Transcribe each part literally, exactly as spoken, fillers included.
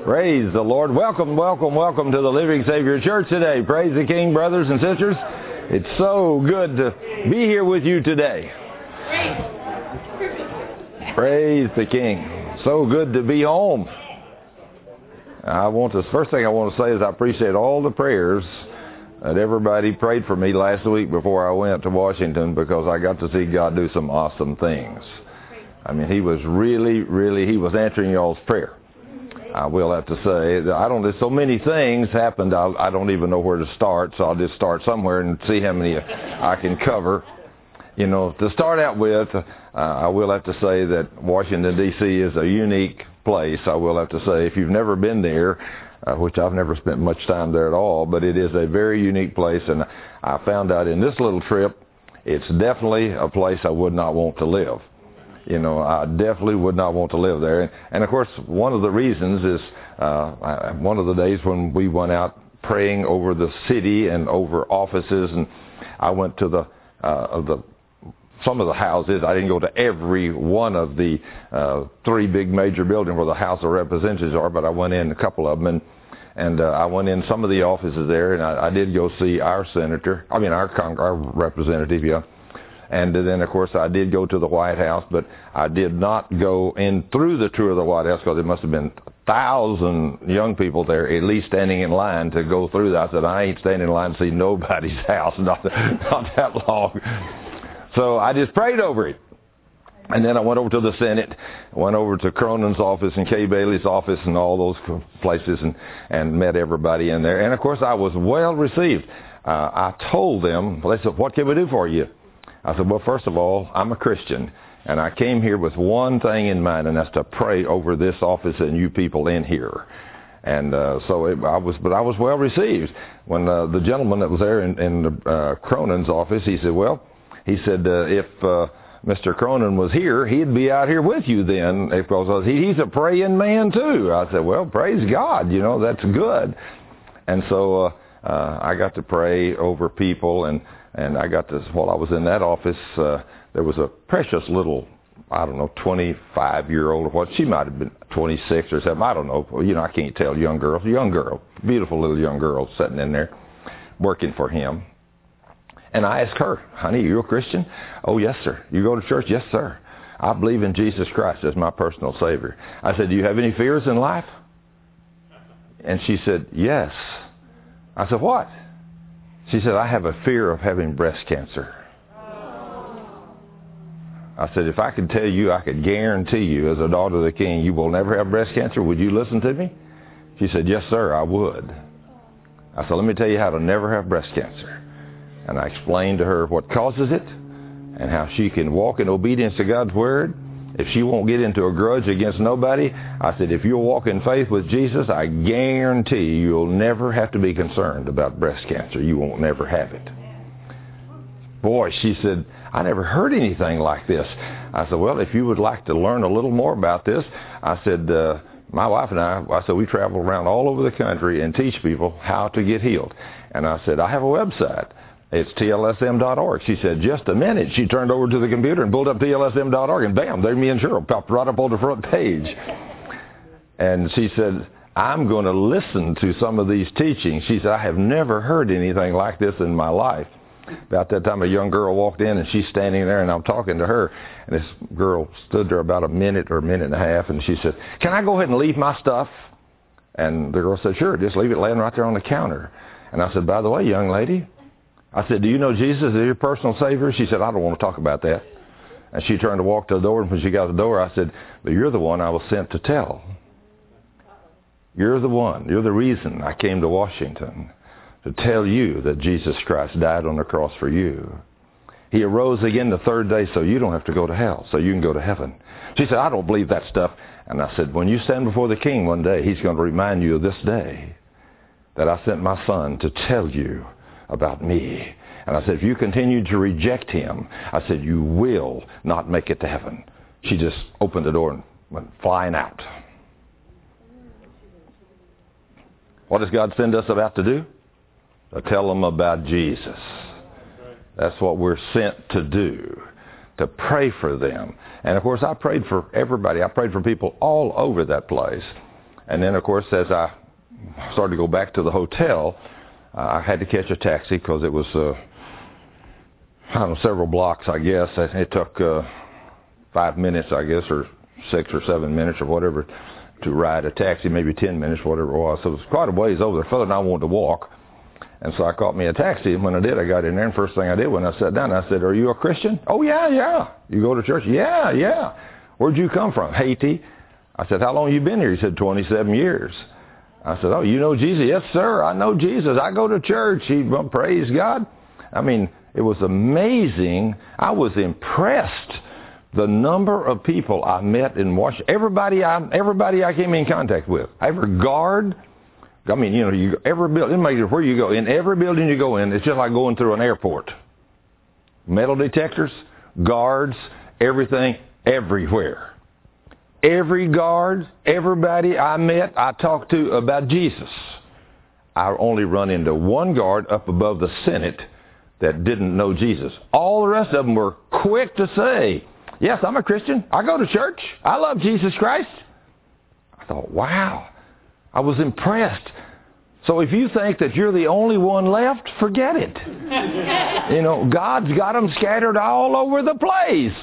Praise the Lord. Welcome, welcome, welcome to the Living Savior Church today. Praise the King, brothers and sisters. It's so good to be here with you today. Praise the King. So good to be home. I want to, first thing I want to say is I appreciate all the prayers that everybody prayed for me last week before I went to Washington, because I got to see God do some awesome things. I mean, He was really, really, He was answering y'all's prayer. I will have to say, I don't, there's so many things happened, I, I don't even know where to start, so I'll just start somewhere and see how many I can cover. You know, to start out with, uh, I will have to say that Washington, D C is a unique place. I will have to say, if you've never been there, uh, which I've never spent much time there at all, but it is a very unique place, and I found out in this little trip, it's definitely a place I would not want to live. You know, I definitely would not want to live there. And, and of course, one of the reasons is uh, one of the days when we went out praying over the city and over offices, and I went to the uh, the some of the houses. I didn't go to every one of the uh, three big major buildings where the House of Representatives are, but I went in a couple of them, and and uh, I went in some of the offices there, and I, I did go see our senator. I mean, our con- our representative, yeah. And then, of course, I did go to the White House, but I did not go in through the tour of the White House, because there must have been a thousand young people there at least standing in line to go through that. I said, I ain't standing in line to see nobody's house, not, not that long. So I just prayed over it. And then I went over to the Senate, went over to Cronin's office and Kay Bailey's office and all those places, and, and met everybody in there. And, of course, I was well received. Uh, I told them, they said, what can we do for you? I said, well, first of all, I'm a Christian, and I came here with one thing in mind, and that's to pray over this office and you people in here. And uh, so it, I was, but I was well received. When uh, the gentleman that was there in, in the, uh, Cronin's office, he said, well, he said, uh, if uh, Mister Cronin was here, he'd be out here with you then, because he, he's a praying man too. I said, well, praise God, you know, that's good. And so uh, uh, I got to pray over people, and And I got this, while I was in that office, uh, there was a precious little, I don't know, twenty-five-year-old or what. She might have been twenty-six or something. I don't know. You know, I can't tell. Young girl. Young girl. Beautiful little young girl sitting in there working for him. And I asked her, honey, you a Christian? Oh, yes, sir. You go to church? Yes, sir. I believe in Jesus Christ as my personal Savior. I said, do you have any fears in life? And she said, yes. I said, what? She said, I have a fear of having breast cancer. I said, if I could tell you, I could guarantee you, as a daughter of the King, you will never have breast cancer. Would you listen to me? She said, yes, sir, I would. I said, let me tell you how to never have breast cancer. And I explained to her what causes it and how she can walk in obedience to God's Word. If she won't get into a grudge against nobody, I said, if you'll walk in faith with Jesus, I guarantee you, you'll never have to be concerned about breast cancer. You won't never have it. Boy, she said, I never heard anything like this. I said, well, if you would like to learn a little more about this, I said, uh, my wife and I, I said, we travel around all over the country and teach people how to get healed. And I said, I have a website. It's T L S M dot org. She said, just a minute. She turned over to the computer and pulled up T L S M dot org, and bam, there me and Cheryl popped right up on the front page. And she said, I'm going to listen to some of these teachings. She said, I have never heard anything like this in my life. About that time, a young girl walked in, and she's standing there, and I'm talking to her. And this girl stood there about a minute or a minute and a half, and she said, can I go ahead and leave my stuff? And the girl said, sure, just leave it laying right there on the counter. And I said, by the way, young lady, I said, do you know Jesus is your personal Savior? She said, I don't want to talk about that. And she turned to walk to the door, and when she got to the door, I said, but you're the one I was sent to tell. You're the one. You're the reason I came to Washington, to tell you that Jesus Christ died on the cross for you. He arose again the third day so you don't have to go to hell, so you can go to heaven. She said, I don't believe that stuff. And I said, when you stand before the King one day, He's going to remind you of this day that I sent my Son to tell you about me. And I said, if you continue to reject Him, I said, you will not make it to heaven. She just opened the door and went flying out. What does God send us about to do? To tell them about Jesus. That's what we're sent to do, to pray for them. And of course, I prayed for everybody. I prayed for people all over that place. And then, of course, as I started to go back to the hotel, uh, I had to catch a taxi because it was, uh, I don't know, several blocks, I guess. It took uh, five minutes, I guess, or six or seven minutes or whatever to ride a taxi, maybe ten minutes, whatever it was. So it was quite a ways over there, further than I wanted to walk. And so I caught me a taxi, and when I did, I got in there, and first thing I did when I sat down, I said, "Are you a Christian?" "Oh, yeah, yeah." "You go to church?" "Yeah, yeah." "Where'd you come from?" "Haiti." I said, "How long you been here?" He said, twenty-seven years. I said, "Oh, you know Jesus?" "Yes, sir, I know Jesus. I go to church." He, well, praise God. I mean, it was amazing. I was impressed. The number of people I met in Washington, everybody I, everybody I came in contact with, every guard, I mean, you know, you, every building, it doesn't matter where you go, in every building you go in, it's just like going through an airport. Metal detectors, guards, everything, everywhere. Every guard, everybody I met, I talked to about Jesus. I only run into one guard up above the Senate that didn't know Jesus. All the rest of them were quick to say, "Yes, I'm a Christian. I go to church. I love Jesus Christ." I thought, wow. I was impressed. So if you think that you're the only one left, forget it. You know, God's got them scattered all over the place.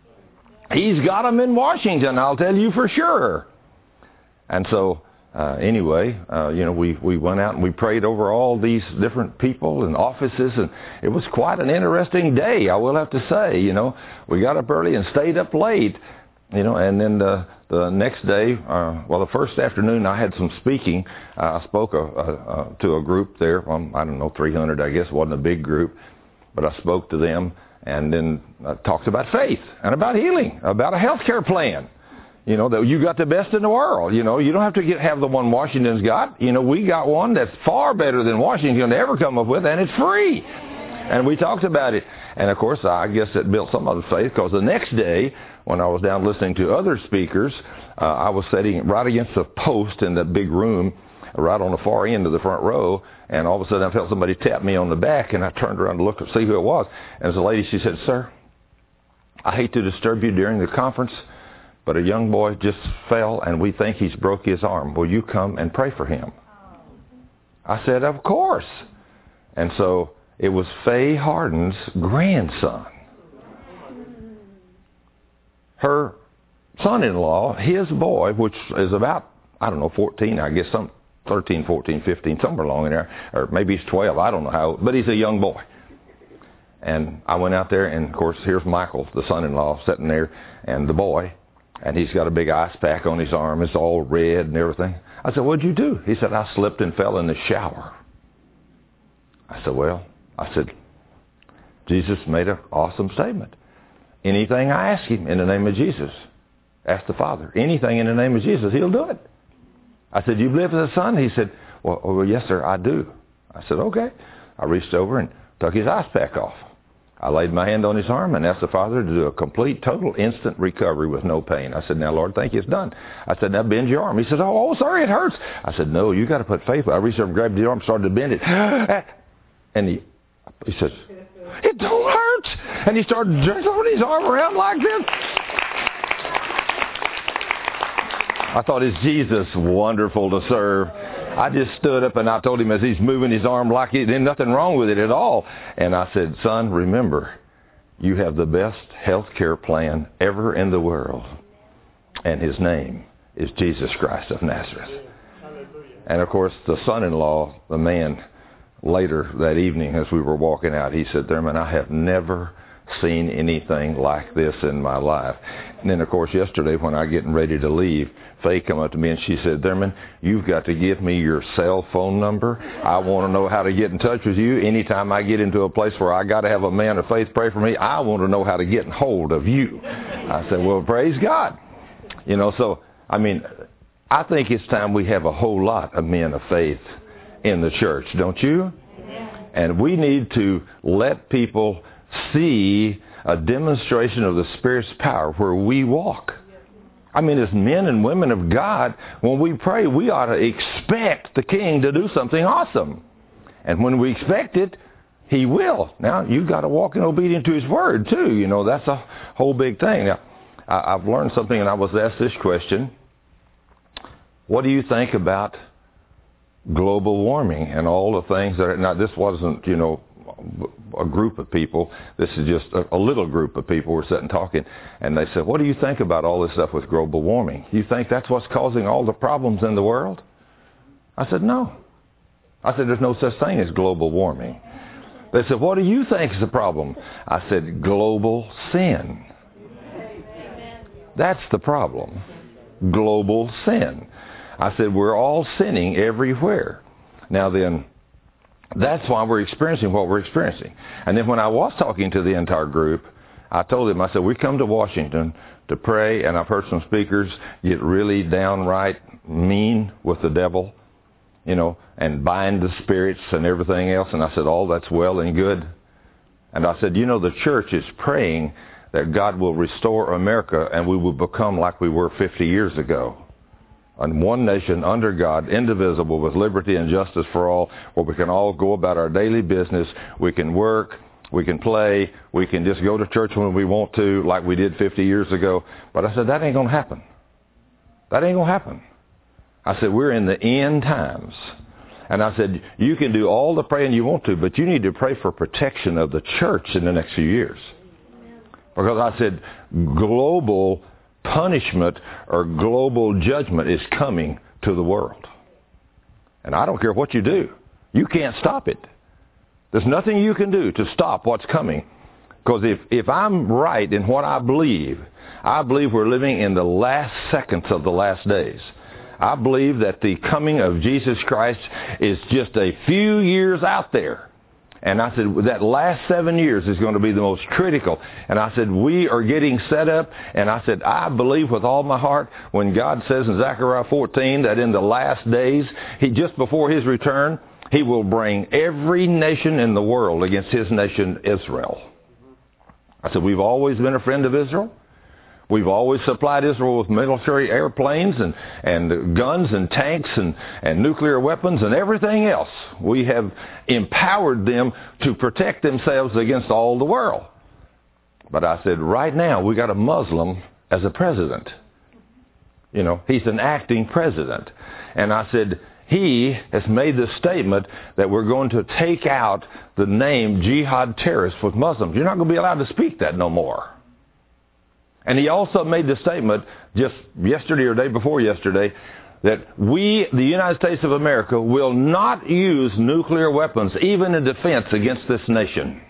He's got them in Washington, I'll tell you for sure. And so, uh, anyway, uh, you know, we, we went out and we prayed over all these different people and offices, and it was quite an interesting day, I will have to say. You know, we got up early and stayed up late, you know, and then the, the next day, uh, well, the first afternoon I had some speaking. Uh, I spoke a, a, a, to a group there, um, I don't know, three hundred, I guess. It wasn't a big group, but I spoke to them and then uh, talked about faith and about healing, about a health care plan. You know, that you got the best in the world. You know, you don't have to get, have the one Washington's got. You know, we got one that's far better than Washington ever come up with, and it's free. And we talked about it. And, of course, I guess it built some of the faith, because the next day, when I was down listening to other speakers, uh, I was sitting right against a post in that big room, right on the far end of the front row, and all of a sudden I felt somebody tap me on the back, and I turned around to look to see who it was. And it was a lady. She said, "Sir, I hate to disturb you during the conference, but a young boy just fell, and we think he's broke his arm. Will you come and pray for him?" I said, "Of course." And so it was Faye Harden's grandson. Her son-in-law, his boy, which is about, I don't know, fourteen, I guess, some thirteen, fourteen, fifteen, somewhere along in there, or maybe he's twelve, I don't know how old, but he's a young boy. And I went out there, and, of course, here's Michael, the son-in-law, sitting there, and the boy, and he's got a big ice pack on his arm. It's all red and everything. I said, "What'd you do?" He said, "I slipped and fell in the shower." I said, "Well," I said, "Jesus made an awesome statement. Anything I ask him in the name of Jesus, ask the Father. Anything in the name of Jesus, he'll do it." I said, "You believe in the Son?" He said, well, well, "Yes, sir, I do." I said, "Okay." I reached over and took his ice pack off. I laid my hand on his arm and asked the Father to do a complete, total, instant recovery with no pain. I said, "Now, Lord, thank you, it's done." I said, "Now bend your arm." He said, oh, oh, sorry, it hurts." I said, "No, you got to put faith." I reached over and grabbed the arm, started to bend it. And he, he said, "It don't hurt." And he started throwing his arm around like this. I thought, is Jesus wonderful to serve? I just stood up and I told him as he's moving his arm like it, there's nothing wrong with it at all. And I said, "Son, remember, you have the best health care plan ever in the world. And his name is Jesus Christ of Nazareth." And, of course, the son-in-law, the man, later that evening as we were walking out, he said, "Thurman, I have never seen anything like this in my life." And then, of course, yesterday when I was getting ready to leave, Faye come up to me and she said, "Thurman, you've got to give me your cell phone number. I want to know how to get in touch with you. Anytime I get into a place where I got to have a man of faith pray for me, I want to know how to get in hold of you." I said, "Well, praise God." You know, so, I mean, I think it's time we have a whole lot of men of faith in the church, don't you? And we need to let people see a demonstration of the Spirit's power where we walk. I mean, as men and women of God, when we pray, we ought to expect the King to do something awesome. And when we expect it, he will. Now, you've got to walk in obedience to his word, too. You know, that's a whole big thing. Now, I've learned something, and I was asked this question. what do you think about global warming and all the things that are, now this wasn't, you know, a group of people. This is just a, a little group of people were sitting talking, and they said, what do you think about all this stuff with global warming? You think that's what's causing all the problems in the world? I said, no. I said, there's no such thing as global warming. They said, what do you think is the problem? I said, global sin. That's the problem. Global sin. I said, we're all sinning everywhere. Now then, that's why we're experiencing what we're experiencing. And then when I was talking to the entire group, I told them, I said, we come to Washington to pray, and I've heard some speakers get really downright mean with the devil, you know, and bind the spirits and everything else. And I said, all that's well and good. And I said, you know, the church is praying that God will restore America and we will become like we were fifty years ago. And one nation under God, indivisible, with liberty and justice for all, where we can all go about our daily business. We can work, we can play, we can just go to church when we want to, like we did fifty years ago. But I said, that ain't going to happen. That ain't going to happen. I said, we're in the end times. And I said, you can do all the praying you want to, but you need to pray for protection of the church in the next few years. Because I said, global punishment or global judgment is coming to the world. And I don't care what you do. You can't stop it. There's nothing you can do to stop what's coming. Because if, if I'm right in what I believe, I believe we're living in the last seconds of the last days. I believe that the coming of Jesus Christ is just a few years out there. And I said, that last seven years is going to be the most critical. And I said, we are getting set up. And I said, I believe with all my heart when God says in Zechariah fourteen that in the last days, he just before his return, he will bring every nation in the world against his nation, Israel. I said, we've always been a friend of Israel. We've always supplied Israel with military airplanes and, and guns and tanks and, and nuclear weapons and everything else. We have empowered them to protect themselves against all the world. But I said, right now, we got a Muslim as a president. You know, he's an acting president. And I said, he has made the statement that we're going to take out the name jihad terrorist with Muslims. You're not going to be allowed to speak that no more. And he also made the statement just yesterday or day before yesterday that we, the United States of America, will not use nuclear weapons even in defense against this nation.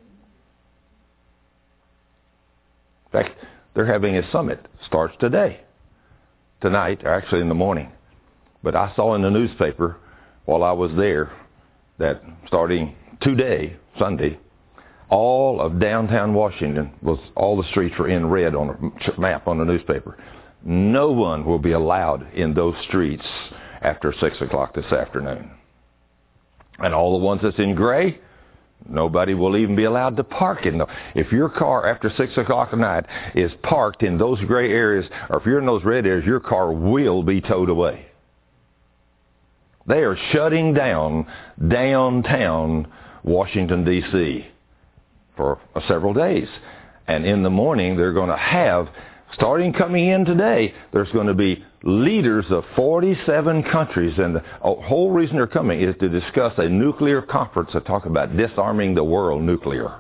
In fact, they're having a summit. Starts today, tonight, or actually in the morning. But I saw in the newspaper while I was there that starting today, Sunday, all of downtown Washington, was all the streets were in red on a map on the newspaper. No one will be allowed in those streets after six o'clock this afternoon. And all the ones that's in gray, nobody will even be allowed to park in them. If your car after six o'clock at night is parked in those gray areas, or if you're in those red areas, your car will be towed away. They are shutting down downtown Washington, D C for several days. And in the morning, they're going to have, starting coming in today, there's going to be leaders of forty-seven countries. And the whole reason they're coming is to discuss a nuclear conference to talk about disarming the world nuclear.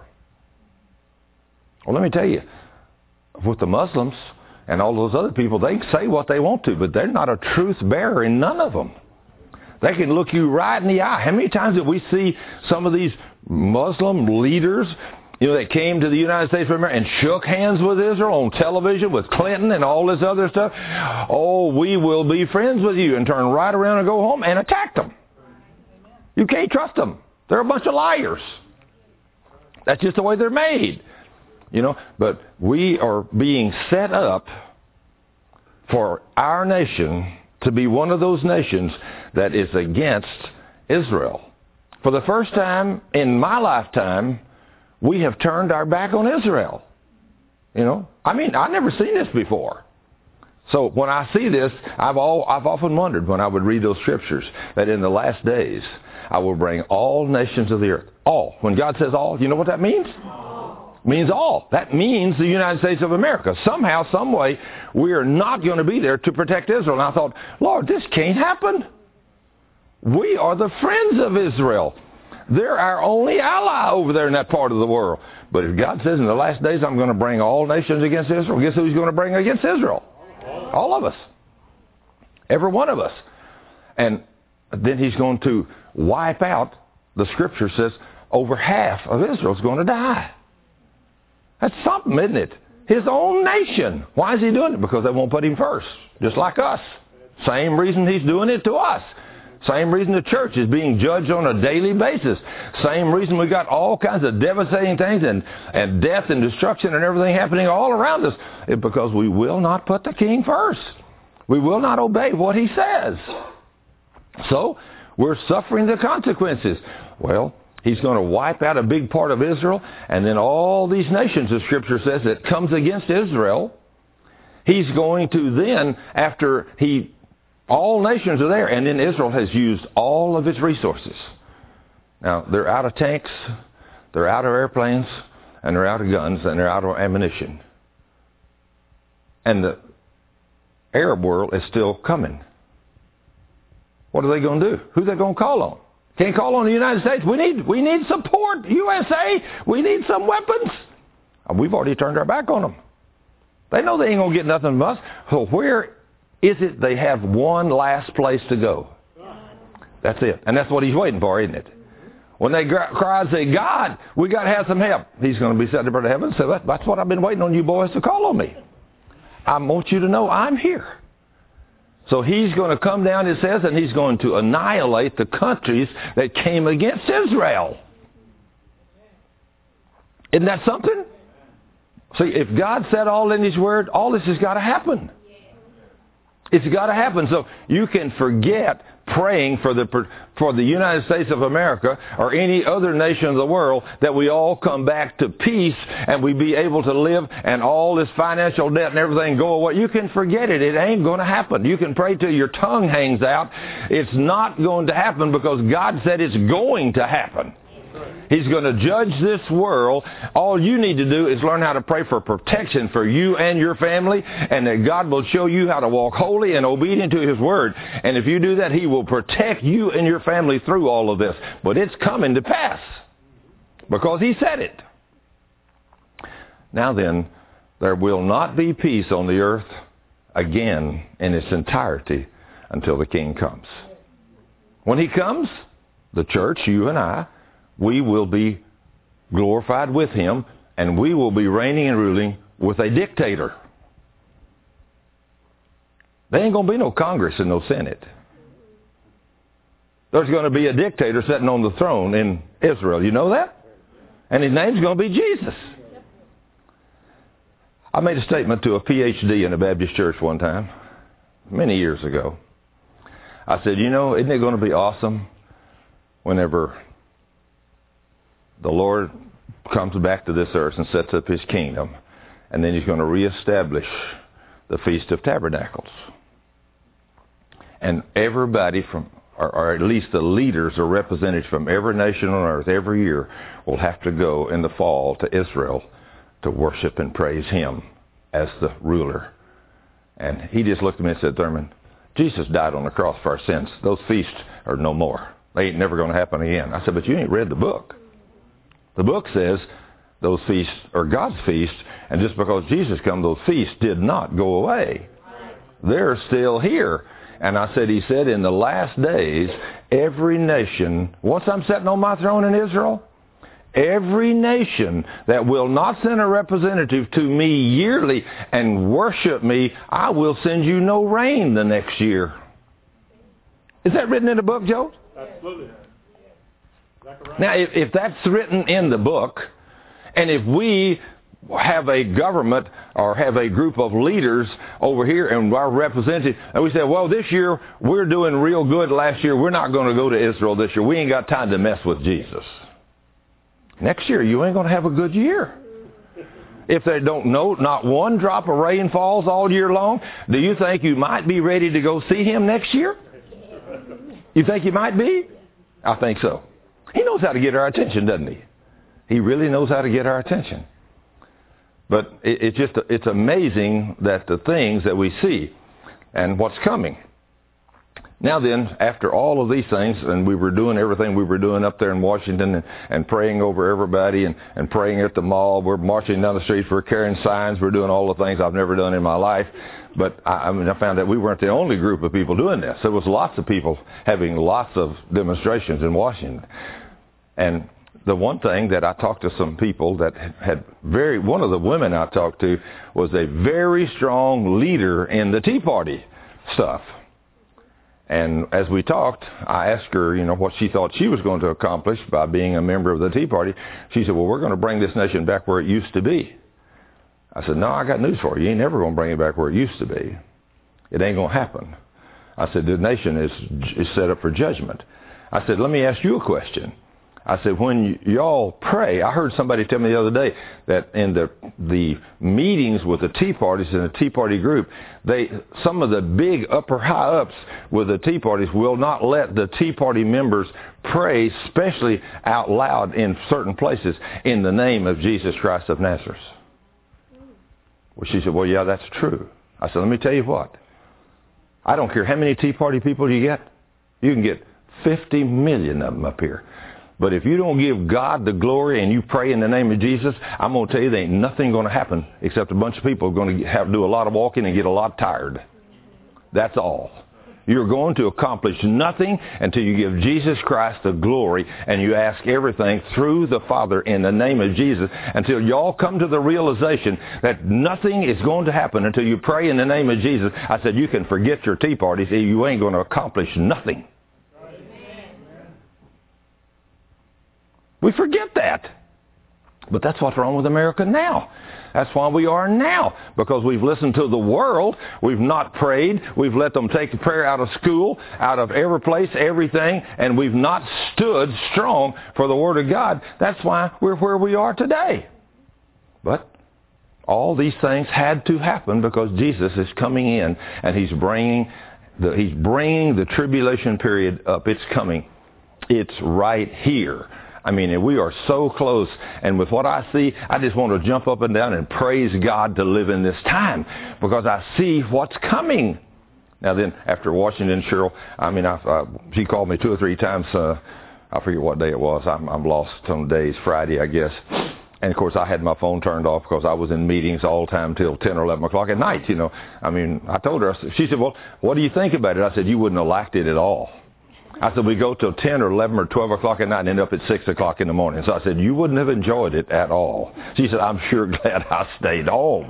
Well, let me tell you, with the Muslims and all those other people, they can say what they want to, but they're not a truth bearer in none of them. They can look you right in the eye. How many times did we see some of these Muslim leaders, you know, that came to the United States of America and shook hands with Israel on television with Clinton and all this other stuff? Oh, we will be friends with you, and turn right around and go home and attack them. You can't trust them. They're a bunch of liars. That's just the way they're made. You know, but we are being set up for our nation to be one of those nations that is against Israel. For the first time in my lifetime, we have turned our back on Israel. You know, I mean, I've never seen this before. So when I see this, I've all I've often wondered when I would read those scriptures that in the last days I will bring all nations of the earth. All. When God says all, you know what that means? Means all. That means the United States of America. Somehow, some way, we are not going to be there to protect Israel. And I thought, Lord, this can't happen. We are the friends of Israel. They're our only ally over there in that part of the world. But if God says in the last days I'm going to bring all nations against Israel, guess who he's going to bring against Israel? All of us. Every one of us. And then he's going to wipe out, the scripture says, over half of Israel is going to die. That's something, isn't it? His own nation. Why is he doing it? Because they won't put him first. Just like us. Same reason he's doing it to us. Same reason the church is being judged on a daily basis. Same reason we got all kinds of devastating things and, and death and destruction and everything happening all around us. It's because we will not put the king first. We will not obey what he says. So, we're suffering the consequences. Well, he's going to wipe out a big part of Israel, and then all these nations, the scripture says, that comes against Israel, he's going to then, after he all nations are there, and then Israel has used all of its resources. Now, they're out of tanks, they're out of airplanes, and they're out of guns, and they're out of ammunition. And the Arab world is still coming. What are they going to do? Who are they going to call on? Can't call on the United States. We need, we need support, U S A. We need some weapons. We've already turned our back on them. They know they ain't going to get nothing from us. So where is it they have one last place to go? That's it. And that's what he's waiting for, isn't it? When they cry and say, God, we got to have some help, he's going to be sitting up in heaven and say, that's what I've been waiting on you boys to call on me. I want you to know I'm here. So he's going to come down, it says, and he's going to annihilate the countries that came against Israel. Isn't that something? See, if God said all in his word, all this has got to happen. It's got to happen. So you can forget praying for the for the United States of America or any other nation of the world that we all come back to peace and we be able to live and all this financial debt and everything go away. You can forget it. It ain't going to happen. You can pray till your tongue hangs out. It's not going to happen because God said it's going to happen. He's going to judge this world. All you need to do is learn how to pray for protection for you and your family, and that God will show you how to walk holy and obedient to his word. And if you do that, he will protect you and your family through all of this. But it's coming to pass because he said it. Now then, there will not be peace on the earth again in its entirety until the king comes. When he comes, the church, you and I, we will be glorified with him, and we will be reigning and ruling with a dictator. There ain't going to be no Congress and no Senate. There's going to be a dictator sitting on the throne in Israel. You know that? And his name's going to be Jesus. I made a statement to a P H D in a Baptist church one time, many years ago. I said, you know, isn't it going to be awesome whenever the Lord comes back to this earth and sets up his kingdom, and then he's going to reestablish the Feast of Tabernacles. And everybody from, or, or at least the leaders or representatives from every nation on earth every year will have to go in the fall to Israel to worship and praise him as the ruler. And he just looked at me and said, Thurman, Jesus died on the cross for our sins. Those feasts are no more. They ain't never going to happen again. I said, but you ain't read the book. The book says those feasts are God's feasts, and just because Jesus come, those feasts did not go away. They're still here. And I said, he said, in the last days, every nation, once I'm sitting on my throne in Israel, every nation that will not send a representative to me yearly and worship me, I will send you no rain the next year. Is that written in the book, Joe? Absolutely. Now, if, if that's written in the book, and if we have a government or have a group of leaders over here and our representative, and we say, well, this year we're doing real good. Last year we're not going to go to Israel this year. We ain't got time to mess with Jesus. Next year you ain't going to have a good year. If they don't know, not one drop of rain falls all year long, do you think you might be ready to go see him next year? You think you might be? I think so. He knows how to get our attention, doesn't he? He really knows how to get our attention. But it, it's just, it's amazing that the things that we see and what's coming. Now then, after all of these things, and we were doing everything we were doing up there in Washington and, and praying over everybody and, and praying at the mall. We're marching down the streets. We're carrying signs. We're doing all the things I've never done in my life. But I, I mean, I found that we weren't the only group of people doing this. There was lots of people having lots of demonstrations in Washington. And the one thing that I talked to some people that had very, one of the women I talked to was a very strong leader in the Tea Party stuff. And as we talked, I asked her, you know, what she thought she was going to accomplish by being a member of the Tea Party. She said, well, we're going to bring this nation back where it used to be. I said, no, I got news for you. You ain't never going to bring it back where it used to be. It ain't going to happen. I said, the nation is, is set up for judgment. I said, let me ask you a question. I said, when y'all pray, I heard somebody tell me the other day that in the the meetings with the Tea Parties and the Tea Party group, they some of the big upper high-ups with the Tea Parties will not let the Tea Party members pray, especially out loud in certain places, in the name of Jesus Christ of Nazareth. Well, she said, well, yeah, that's true. I said, let me tell you what. I don't care how many Tea Party people you get. You can get fifty million of them up here. But if you don't give God the glory and you pray in the name of Jesus, I'm going to tell you there ain't nothing going to happen except a bunch of people are going to have to do a lot of walking and get a lot tired. That's all. You're going to accomplish nothing until you give Jesus Christ the glory and you ask everything through the Father in the name of Jesus until y'all come to the realization that nothing is going to happen until you pray in the name of Jesus. I said, you can forget your Tea Parties. You ain't going to accomplish nothing. We forget that. But that's what's wrong with America now. That's why we are now. Because we've listened to the world. We've not prayed. We've let them take the prayer out of school, out of every place, everything. And we've not stood strong for the Word of God. That's why we're where we are today. But all these things had to happen because Jesus is coming in. And He's bringing the, He's bringing the tribulation period up. It's coming. It's right here. I mean, we are so close. And with what I see, I just want to jump up and down and praise God to live in this time because I see what's coming. Now then, after Washington, Cheryl, I mean, I, uh, she called me two or three times. Uh, I forget what day it was. I'm, I'm lost on days. Friday, I guess. And, of course, I had my phone turned off because I was in meetings all the time till ten or eleven o'clock at night, you know. I mean, I told her, she said, well, what do you think about it? I said, you wouldn't have liked it at all. I said, we go till ten or eleven or twelve o'clock at night and end up at six o'clock in the morning. So I said, you wouldn't have enjoyed it at all. She said, I'm sure glad I stayed home.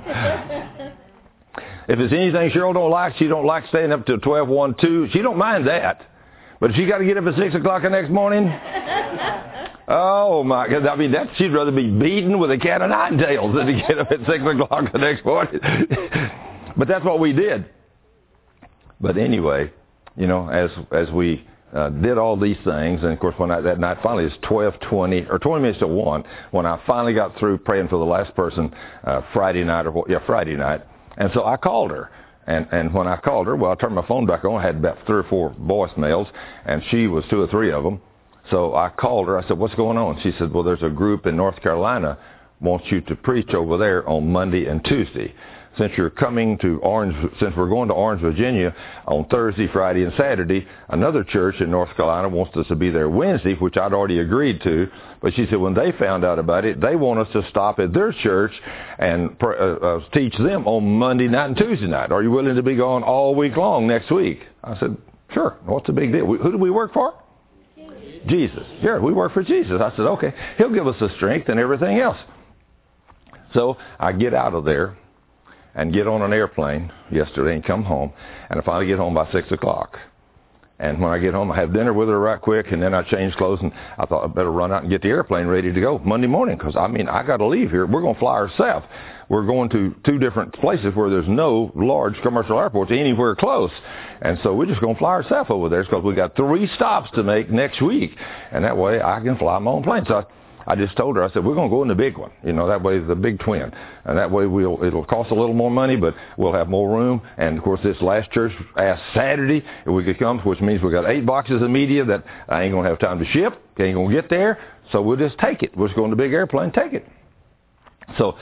If there's anything Cheryl don't like, she don't like staying up till twelve, one, two. She don't mind that. But if she got to get up at six o'clock the next morning, oh, my God. I mean, that, she'd rather be beaten with a cat of nine tails than to get up at six o'clock the next morning. But that's what we did. But anyway, you know, as as we... Uh, did all these things, and of course, when I, that night finally it's twelve twenty or twenty minutes to one. When I finally got through praying for the last person uh, Friday night or yeah Friday night, and so I called her, and and when I called her, well, I turned my phone back on. I had about three or four voicemails, and she was two or three of them. So I called her. I said, "What's going on?" She said, "Well, there's a group in North Carolina wants you to preach over there on Monday and Tuesday." Since you're coming to Orange, since we're going to Orange, Virginia on Thursday, Friday, and Saturday, another church in North Carolina wants us to be there Wednesday, which I'd already agreed to. But she said when they found out about it, they want us to stop at their church and uh, uh, teach them on Monday night and Tuesday night. Are you willing to be gone all week long next week? I said, sure. What's the big deal? Who do we work for? Jesus. Yeah, we work for Jesus. I said, okay. He'll give us the strength and everything else. So I get out of there and get on an airplane yesterday and come home. And I finally get home by six o'clock. And when I get home, I have dinner with her right quick, and then I change clothes, and I thought I'd better run out and get the airplane ready to go Monday morning, because, I mean, I got to leave here. We're going to fly ourselves. We're going to two different places where there's no large commercial airports anywhere close. And so we're just going to fly ourselves over there because we got three stops to make next week. And that way I can fly my own plane. So I, I just told her, I said, we're going to go in the big one. You know, that way the big twin. And that way we'll, it'll cost a little more money, but we'll have more room. And, of course, this last church asked Saturday if we could come, which means we got eight boxes of media that I ain't going to have time to ship. Ain't going to get there. So we'll just take it. We'll just go in the big airplane, take it. So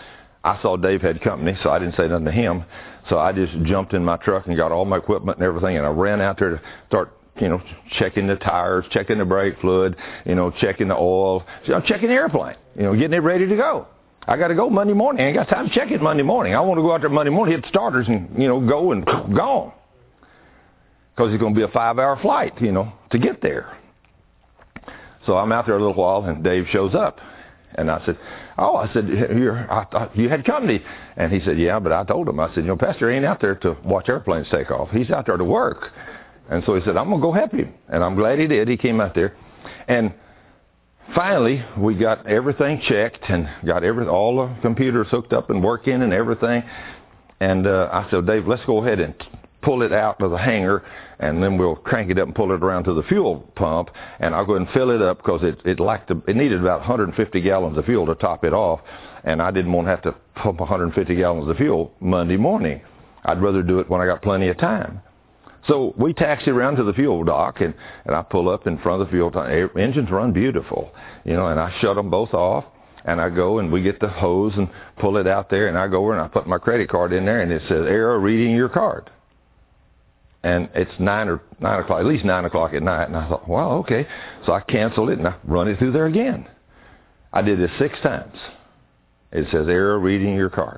I saw Dave had company, so I didn't say nothing to him. So I just jumped in my truck and got all my equipment and everything, and I ran out there to start, you know, checking the tires, checking the brake fluid, you know, checking the oil, I'm checking the airplane, you know, getting it ready to go. I got to go Monday morning. I ain't got time to check it Monday morning. I want to go out there Monday morning, hit the starters, and, you know, go and gone. Because it's going to be a five-hour flight, you know, to get there. So I'm out there a little while, and Dave shows up. And I said, oh, I said, You're, I thought you had company. And he said, yeah, but I told him. I said, you know, Pastor ain't out there to watch airplanes take off. He's out there to work. And so he said, I'm going to go help him. And I'm glad he did. He came out there. And finally, we got everything checked and got every, all the computers hooked up and working and everything. And uh, I said, Dave, let's go ahead and pull it out of the hangar, and then we'll crank it up and pull it around to the fuel pump, and I'll go ahead and fill it up because it it liked to, it needed about one hundred fifty gallons of fuel to top it off, and I didn't want to have to pump one hundred fifty gallons of fuel Monday morning. I'd rather do it when I got plenty of time. So we taxi around to the fuel dock, and, and I pull up in front of the fuel tank. Engines run beautiful, you know, and I shut them both off, and I go and we get the hose and pull it out there, and I go over and I put my credit card in there, and it says, Arrow reading your card. And it's nine or nine o'clock, at least nine o'clock at night. And I thought, well, okay. So I canceled it and I run it through there again. I did this six times. It says, Arrow reading your card.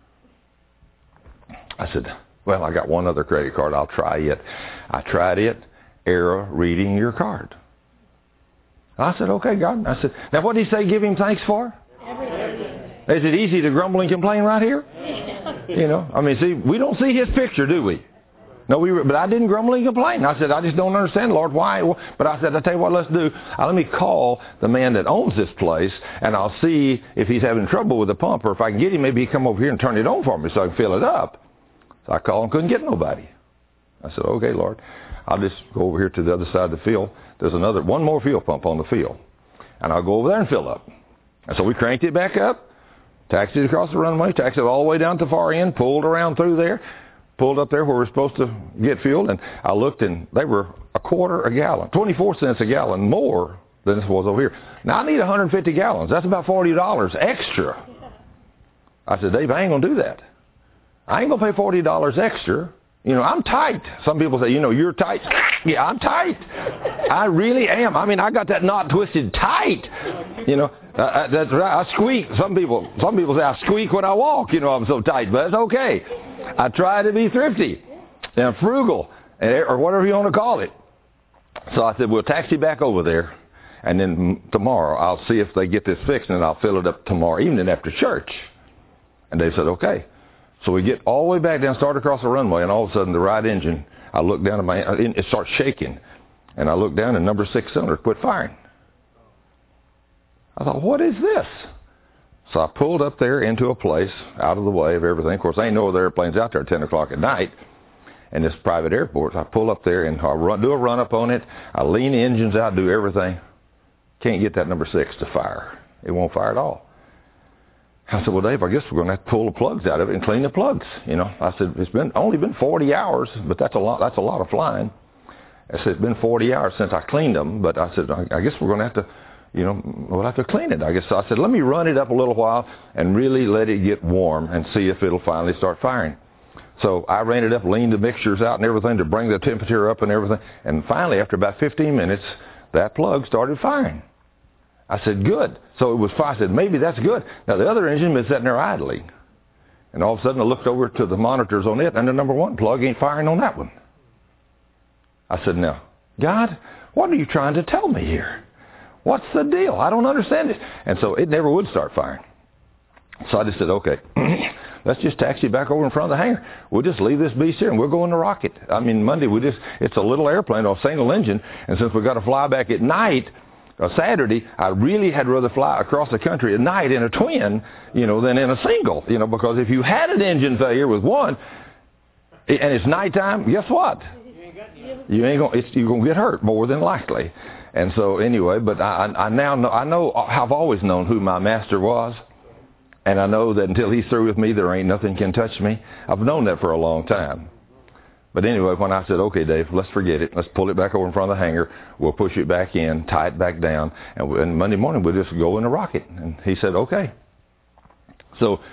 I said, well, I got one other credit card. I'll try it. I tried it. Arrow reading your card. I said, okay, God. I said, now what did he say give him thanks for? Everything. Is it easy to grumble and complain right here? You know, I mean, see, we don't see his picture, do we? No, we were, but I didn't grumble and complain. I said, I just don't understand, Lord, why? But I said, I'll tell you what, let's do. Uh, let me call the man that owns this place, and I'll see if he's having trouble with the pump, or if I can get him, maybe he come over here and turn it on for me so I can fill it up. So I called and couldn't get nobody. I said, okay, Lord, I'll just go over here to the other side of the field. There's another, one more fuel pump on the field, and I'll go over there and fill up. And so we cranked it back up, taxied across the runway, taxied all the way down to the far end, pulled around through there, pulled up there where we're supposed to get fuel, and I looked, and they were a quarter a gallon, twenty-four cents a gallon more than this was over here. Now, I need one hundred fifty gallons. That's about forty dollars extra. I said, Dave, I ain't going to do that. I ain't going to pay forty dollars extra. You know, I'm tight. Some people say, you know, you're tight. Yeah, I'm tight. I really am. I mean, I got that knot twisted tight. You know, uh, that's right. I squeak. Some people, some people say I squeak when I walk. You know, I'm so tight, but it's okay. I try to be thrifty and frugal, or whatever you want to call it. So I said, we'll taxi back over there, and then tomorrow I'll see if they get this fixed, and I'll fill it up tomorrow evening after church. And they said, okay. So we get all the way back down, start across the runway, and all of a sudden the right engine, I look down at my, it starts shaking. And I look down, and number six cylinder quit firing. I thought, what is this? So I pulled up there into a place out of the way of everything. Of course, I ain't no other airplanes out there at ten o'clock at night in this private airport. So I pull up there and I run, do a run-up on it. I lean the engines out, do everything. Can't get that number six to fire. It won't fire at all. I said, well, Dave, I guess we're going to have to pull the plugs out of it and clean the plugs. You know, I said, it's been only been forty hours, but that's a lot. That's a lot of flying. I said, it's been forty hours since I cleaned them, but I said, I guess we're going to have to, you know, we'll have to clean it. I guess so I said, let me run it up a little while and really let it get warm and see if it'll finally start firing. So I ran it up, leaned the mixtures out and everything to bring the temperature up and everything. And finally, after about fifteen minutes, that plug started firing. I said, good. So it was fine. I said, maybe that's good. Now, the other engine was sitting there idling. And all of a sudden, I looked over to the monitors on it, and the number one plug ain't firing on that one. I said, now, God, what are you trying to tell me here? What's the deal? I don't understand it. And so it never would start firing. So I just said, okay, let's just taxi back over in front of the hangar. We'll just leave this beast here, and we'll go in the rocket. I mean, Monday, we just it's a little airplane on a single engine, and since we got to fly back at night, a Saturday, I really had rather fly across the country at night in a twin, you know, than in a single, you know, because if you had an engine failure with one, and it's nighttime, guess what? You ain't gonna, it's, you're gonna get hurt more than likely. And so anyway, but I, I now know, I know, I've always known who my master was, and I know that until he's through with me, there ain't nothing can touch me. I've known that for a long time. But anyway, when I said, okay, Dave, let's forget it. Let's pull it back over in front of the hangar. We'll push it back in, tie it back down. And, we, and Monday morning, we'll just go in the rocket. And he said, okay. So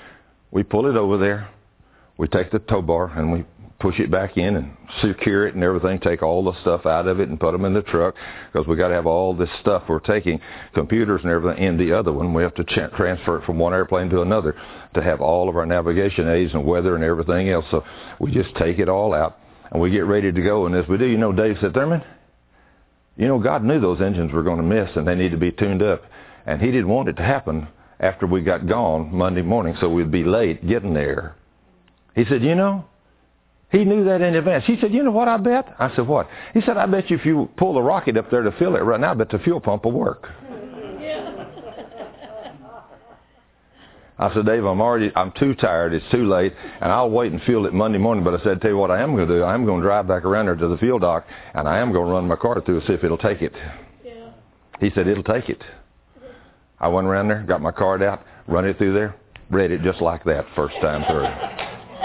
We pull it over there. We take the tow bar and we push it back in and secure it and everything, take all the stuff out of it and put them in the truck, because we got to have all this stuff we're taking, computers and everything, in the other one. We have to ch- transfer it from one airplane to another to have all of our navigation aids and weather and everything else. So we just take it all out and we get ready to go. And as we do, you know, Dave said, Thurman, you know, God knew those engines were going to miss and they need to be tuned up. And he didn't want it to happen after we got gone Monday morning, so we'd be late getting there. He said, you know, he knew that in advance. He said, you know what I bet? I said, what? He said, I bet you if you pull the rocket up there to fill it right now, I bet the fuel pump will work. I said, Dave, I'm already, I'm too tired. It's too late, and I'll wait and fuel it Monday morning. But I said, tell you what I am going to do. I'm going to drive back around there to the fuel dock, and I am going to run my car through and see if it'll take it. Yeah. He said, it'll take it. I went around there, got my card out, run it through there, read it just like that first time through.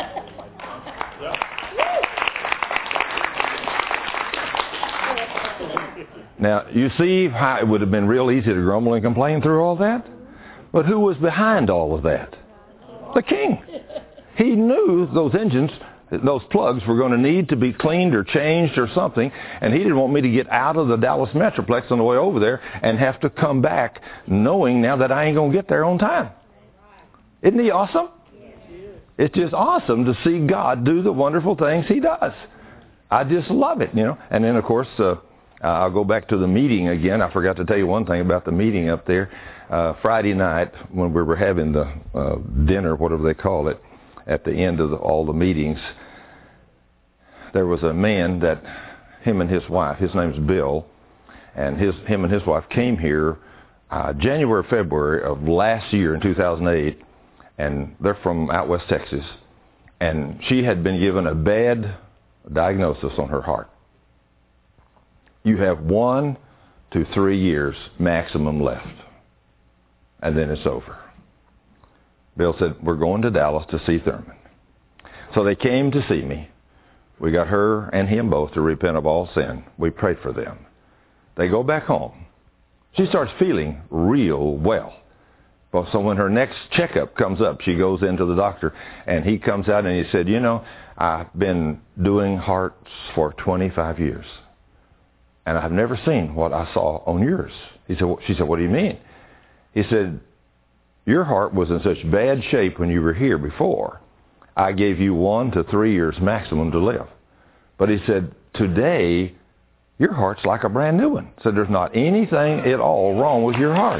Now, you see how it would have been real easy to grumble and complain through all that? But who was behind all of that? The king. He knew those engines, those plugs were going to need to be cleaned or changed or something, and he didn't want me to get out of the Dallas Metroplex on the way over there and have to come back knowing now that I ain't going to get there on time. Isn't he awesome? It's just awesome to see God do the wonderful things he does. I just love it, you know. And then, of course, uh, I'll go back to the meeting again. I forgot to tell you one thing about the meeting up there. Uh, Friday night, when we were having the uh, dinner, whatever they call it, at the end of the, all the meetings, there was a man that him and his wife, his name's Bill, and his him and his wife came here uh, January, February of last year in two thousand eight, and they're from out west Texas, and she had been given a bad diagnosis on her heart. You have one to three years maximum left, and then it's over. Bill said, we're going to Dallas to see Thurman. So they came to see me. We got her and him both to repent of all sin. We prayed for them. They go back home. She starts feeling real well. Well, so when her next checkup comes up, she goes into the doctor, and he comes out and he said, you know, I've been doing hearts for twenty-five years, and I've never seen what I saw on yours. He said, she said, what do you mean? He said, your heart was in such bad shape when you were here before. I gave you one to three years maximum to live. But he said, today, your heart's like a brand new one. So there's not anything at all wrong with your heart.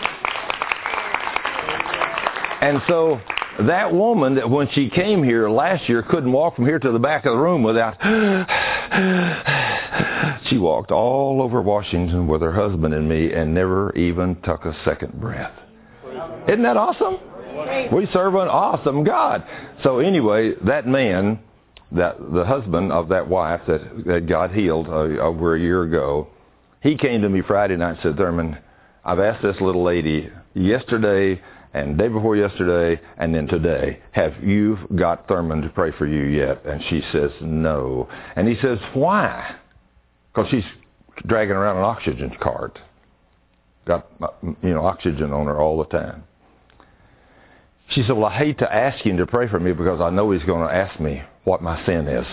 And so that woman that when she came here last year couldn't walk from here to the back of the room without... She walked all over Washington with her husband and me and never even took a second breath. Isn't that awesome? We serve an awesome God. So anyway, that man, that the husband of that wife that, that God healed uh, over a year ago, he came to me Friday night and said, Thurman, I've asked this little lady yesterday and day before yesterday and then today, have you got Thurman to pray for you yet? And she says, no. And he says, why? Because she's dragging around an oxygen cart. Got, you know, oxygen on her all the time. She said, well, I hate to ask him to pray for me because I know he's going to ask me what my sin is.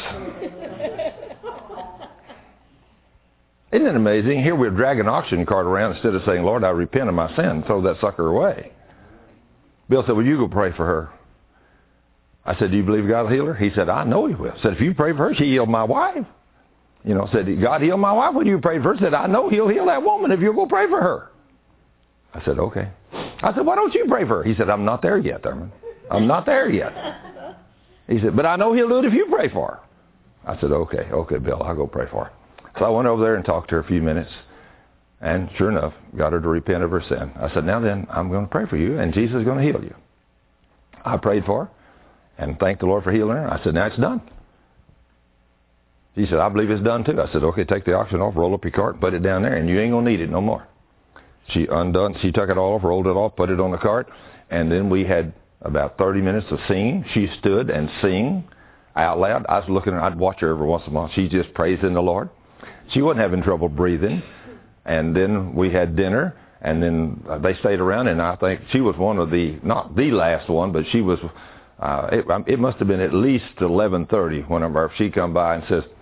Isn't it amazing? Here we're dragging an oxygen cart around instead of saying, Lord, I repent of my sin. Throw that sucker away. Bill said, well, you go pray for her. I said, do you believe God will heal her? He said, I know he will. I said, if you pray for her, she healed my wife. You know, said, God heal my wife when you pray for her? Said, I know he'll heal that woman if you'll go pray for her. I said, okay. I said, why don't you pray for her? He said, I'm not there yet, Thurman. I'm not there yet. He said, but I know he'll do it if you pray for her. I said, okay, okay, Bill, I'll go pray for her. So I went over there and talked to her a few minutes. And sure enough, got her to repent of her sin. I said, now then, I'm going to pray for you, and Jesus is going to heal you. I prayed for her and thanked the Lord for healing her. I said, now it's done. She said, I believe it's done too. I said, okay, take the oxygen off, roll up your cart, put it down there, and you ain't going to need it no more. She undone, she took it all off, rolled it off, put it on the cart, and then we had about thirty minutes of singing. She stood and sing out loud. I was looking at her, I'd watch her every once in a while. She's just praising the Lord. She wasn't having trouble breathing. And then we had dinner, and then they stayed around, and I think she was one of the, not the last one, but she was Uh, it, it must have been at least eleven thirty whenever she come by and says,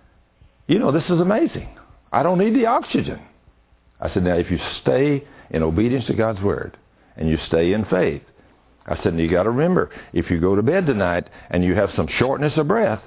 you know, this is amazing. I don't need the oxygen. I said, now, if you stay in obedience to God's word and you stay in faith, I said, and you got to remember, if you go to bed tonight and you have some shortness of breath,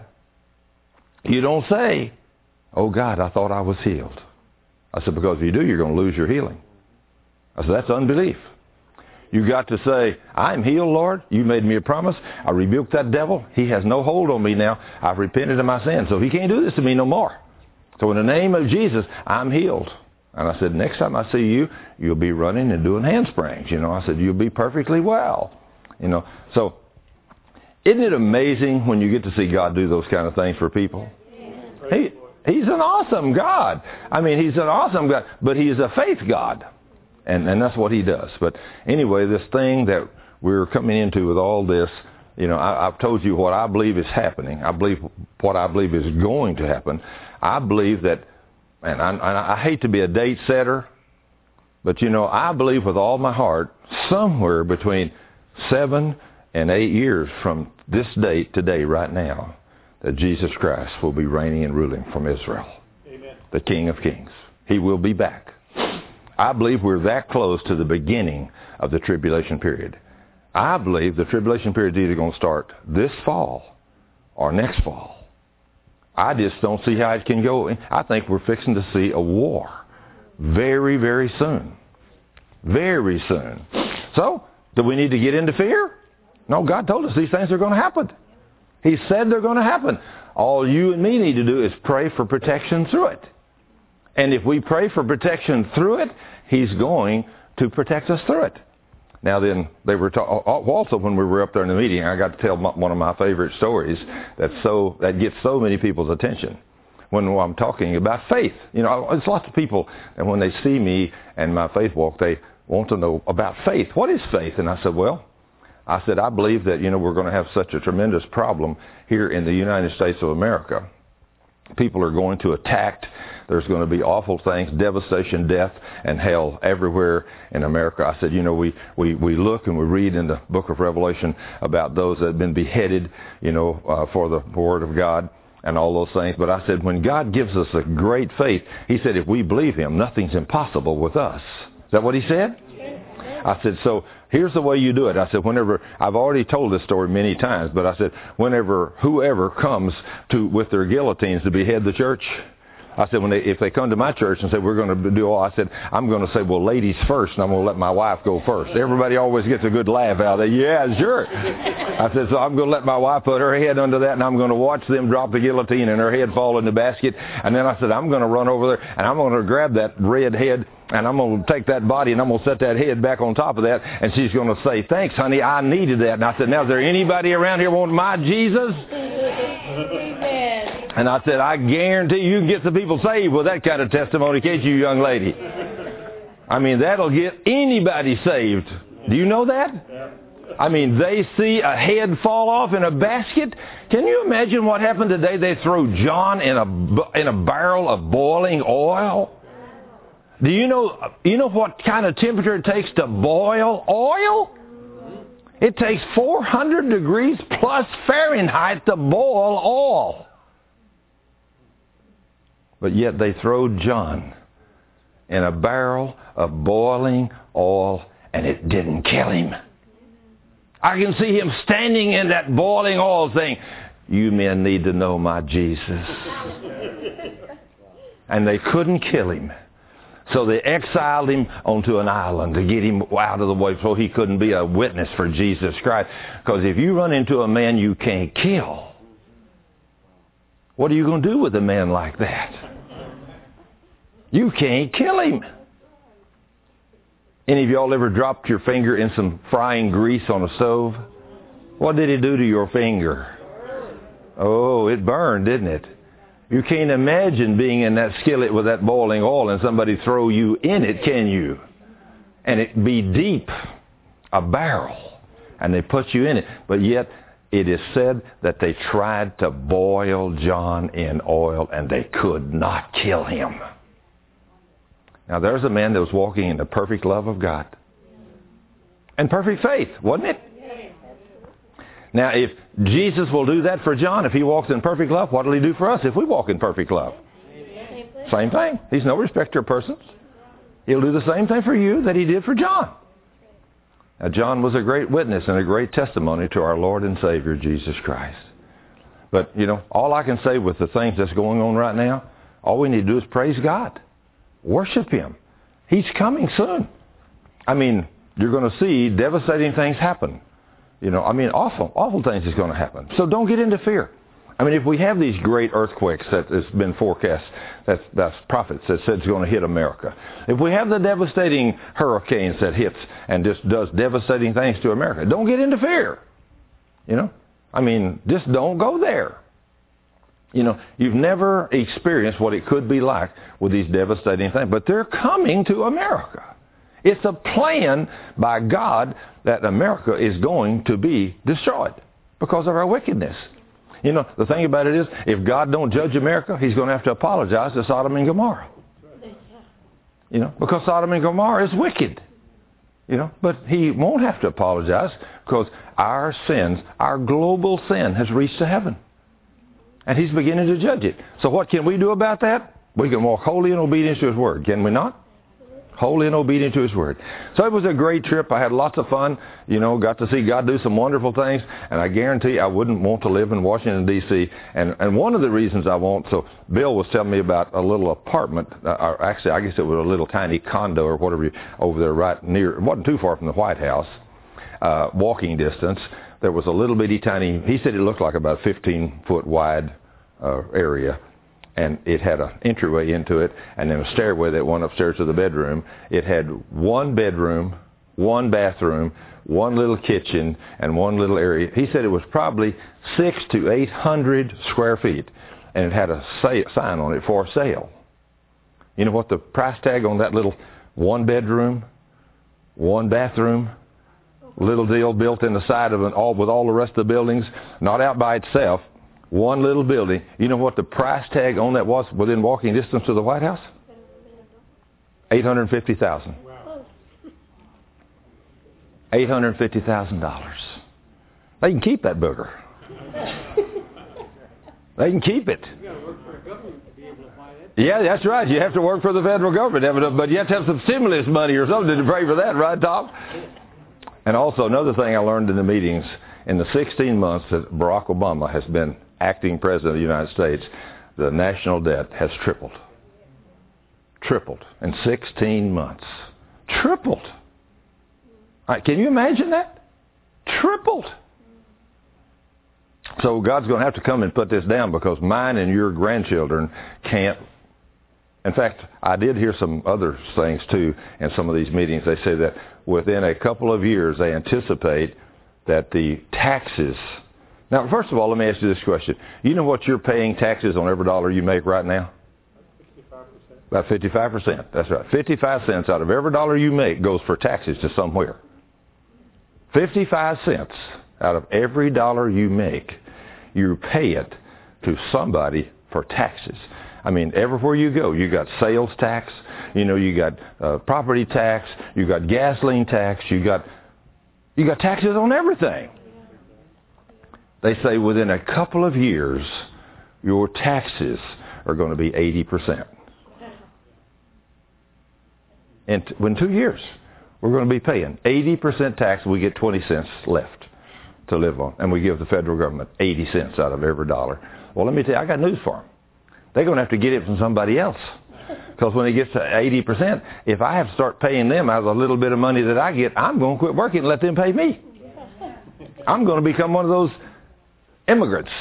you don't say, oh, God, I thought I was healed. I said, because if you do, you're going to lose your healing. I said, that's unbelief. You got to say, I'm healed, Lord. You made me a promise. I rebuked that devil. He has no hold on me now. I've repented of my sins, so he can't do this to me no more. So in the name of Jesus, I'm healed. And I said, next time I see you, you'll be running and doing handsprings. You know, I said, you'll be perfectly well. You know, so isn't it amazing when you get to see God do those kind of things for people? He, he's an awesome God. I mean, he's an awesome God, but he is a faith God. And, and that's what he does. But anyway, this thing that we're coming into with all this, you know, I, I've told you what I believe is happening. I believe what I believe is going to happen. I believe that, and I, and I hate to be a date setter, but, you know, I believe with all my heart, somewhere between seven and eight years from this date today, right now, that Jesus Christ will be reigning and ruling from Israel. Amen. The King of Kings. He will be back. I believe we're that close to the beginning of the tribulation period. I believe the tribulation period is either going to start this fall or next fall. I just don't see how it can go. I think we're fixing to see a war very, very soon. Very soon. So, do we need to get into fear? No, God told us these things are going to happen. He said they're going to happen. All you and me need to do is pray for protection through it. And if we pray for protection through it, he's going to protect us through it. Now then, they were ta- also when we were up there in the meeting, I got to tell my, one of my favorite stories that so that gets so many people's attention. When I'm talking about faith, you know, there's lots of people, and when they see me and my faith walk, they want to know about faith. What is faith? And I said, well, I said, I believe that, you know, we're going to have such a tremendous problem here in the United States of America. People are going to attack. There's going to be awful things, devastation, death, and hell everywhere in America. I said, you know, we, we, we look and we read in the book of Revelation about those that have been beheaded, you know, uh, for the word of God and all those things. But I said, when God gives us a great faith, he said, if we believe him, nothing's impossible with us. Is that what he said? I said, so here's the way you do it. I said, whenever, I've already told this story many times, but I said, whenever whoever comes to with their guillotines to behead the church, I said, when they, if they come to my church and say, we're going to do all, I said, I'm going to say, well, ladies first, and I'm going to let my wife go first. Everybody always gets a good laugh out of it. Yeah, sure. I said, so I'm going to let my wife put her head under that, and I'm going to watch them drop the guillotine and her head fall in the basket. And then I said, I'm going to run over there, and I'm going to grab that red head, and I'm going to take that body, and I'm going to set that head back on top of that, and she's going to say, thanks, honey, I needed that. And I said, now, is there anybody around here want my Jesus? Amen. And I said, I guarantee you can get some people saved with that kind of testimony, can't you, young lady? I mean, that'll get anybody saved. Do you know that? I mean, they see a head fall off in a basket. Can you imagine what happened today? They throw John in a, in a barrel of boiling oil. Do you know, you know what kind of temperature it takes to boil oil? It takes four hundred degrees plus Fahrenheit to boil oil. But yet they throw John in a barrel of boiling oil, and it didn't kill him. I can see him standing in that boiling oil saying, you men need to know my Jesus. And they couldn't kill him. So they exiled him onto an island to get him out of the way so he couldn't be a witness for Jesus Christ. Because if you run into a man you can't kill, what are you going to do with a man like that? You can't kill him. Any of y'all ever dropped your finger in some frying grease on a stove? What did it do to your finger? Oh, it burned, didn't it? You can't imagine being in that skillet with that boiling oil and somebody throw you in it, can you? And it be deep, a barrel, and they put you in it. But yet, it is said that they tried to boil John in oil, and they could not kill him. Now, there's a man that was walking in the perfect love of God. And perfect faith, wasn't it? Now, if Jesus will do that for John, if he walks in perfect love, what will he do for us if we walk in perfect love? Same thing. He's no respecter of persons. He'll do the same thing for you that he did for John. Now, John was a great witness and a great testimony to our Lord and Savior, Jesus Christ. But, you know, all I can say with the things that's going on right now, all we need to do is praise God. Worship him. He's coming soon. I mean, you're going to see devastating things happen. You know, I mean, awful, awful things is going to happen. So don't get into fear. I mean, if we have these great earthquakes that has been forecast, that's, that's prophets that said it's going to hit America. If we have the devastating hurricanes that hits and just does devastating things to America, don't get into fear. You know, I mean, just don't go there. You know, you've never experienced what it could be like with these devastating things, but they're coming to America. It's a plan by God that America is going to be destroyed because of our wickedness. You know, the thing about it is, if God don't judge America, he's going to have to apologize to Sodom and Gomorrah. You know, because Sodom and Gomorrah is wicked. You know, but he won't have to apologize because our sins, our global sin has reached to heaven. And he's beginning to judge it. So what can we do about that? We can walk holy in obedience to his word, can we not? Holy and obedient to his word. So it was a great trip. I had lots of fun. You know, got to see God do some wonderful things. And I guarantee I wouldn't want to live in Washington, D C And, and one of the reasons I won't, so Bill was telling me about a little apartment, uh, or actually I guess it was a little tiny condo or whatever over there right near, it wasn't too far from the White House, uh, walking distance. There was a little bitty tiny, he said it looked like about fifteen foot wide uh, area. And it had an entryway into it, and then a stairway that went upstairs to the bedroom. It had one bedroom, one bathroom, one little kitchen, and one little area. He said it was probably six to eight hundred square feet, and it had a say, sign on it for sale. You know what the price tag on that little one bedroom, one bathroom, little deal built in the side of it, all with all the rest of the buildings, not out by itself. One little building. You know what the price tag on that was within walking distance to the White House? eight hundred fifty thousand dollars. eight hundred fifty thousand dollars. They can keep that booger. They can keep it. Yeah, that's right. You have to work for the federal government, but you have to have some stimulus money or something to pay for that, right, Tom? And also another thing I learned in the meetings, in the sixteen months that Barack Obama has been acting president of the United States, the national debt has tripled. Tripled in sixteen months. Tripled. All right, can you imagine that? Tripled. So God's going to have to come and put this down because mine and your grandchildren can't. In fact, I did hear some other things too in some of these meetings. They say that within a couple of years they anticipate that the taxes. Now, first of all, let me ask you this question. You know what you're paying taxes on every dollar you make right now? fifty-five percent. About fifty-five percent. That's right. fifty-five cents out of every dollar you make goes for taxes to somewhere. fifty-five cents out of every dollar you make, you pay it to somebody for taxes. I mean, everywhere you go, you got sales tax, you know, you got uh, property tax, you got gasoline tax, you got you got taxes on everything. They say within a couple of years, your taxes are going to be eighty percent. In, t- in two years, we're going to be paying eighty percent tax. We get twenty cents left to live on. And we give the federal government eighty cents out of every dollar. Well, let me tell you, I got news for them. They're going to have to get it from somebody else. Because when it gets to eighty percent, if I have to start paying them out of the little bit of money that I get, I'm going to quit working and let them pay me. I'm going to become one of those immigrants.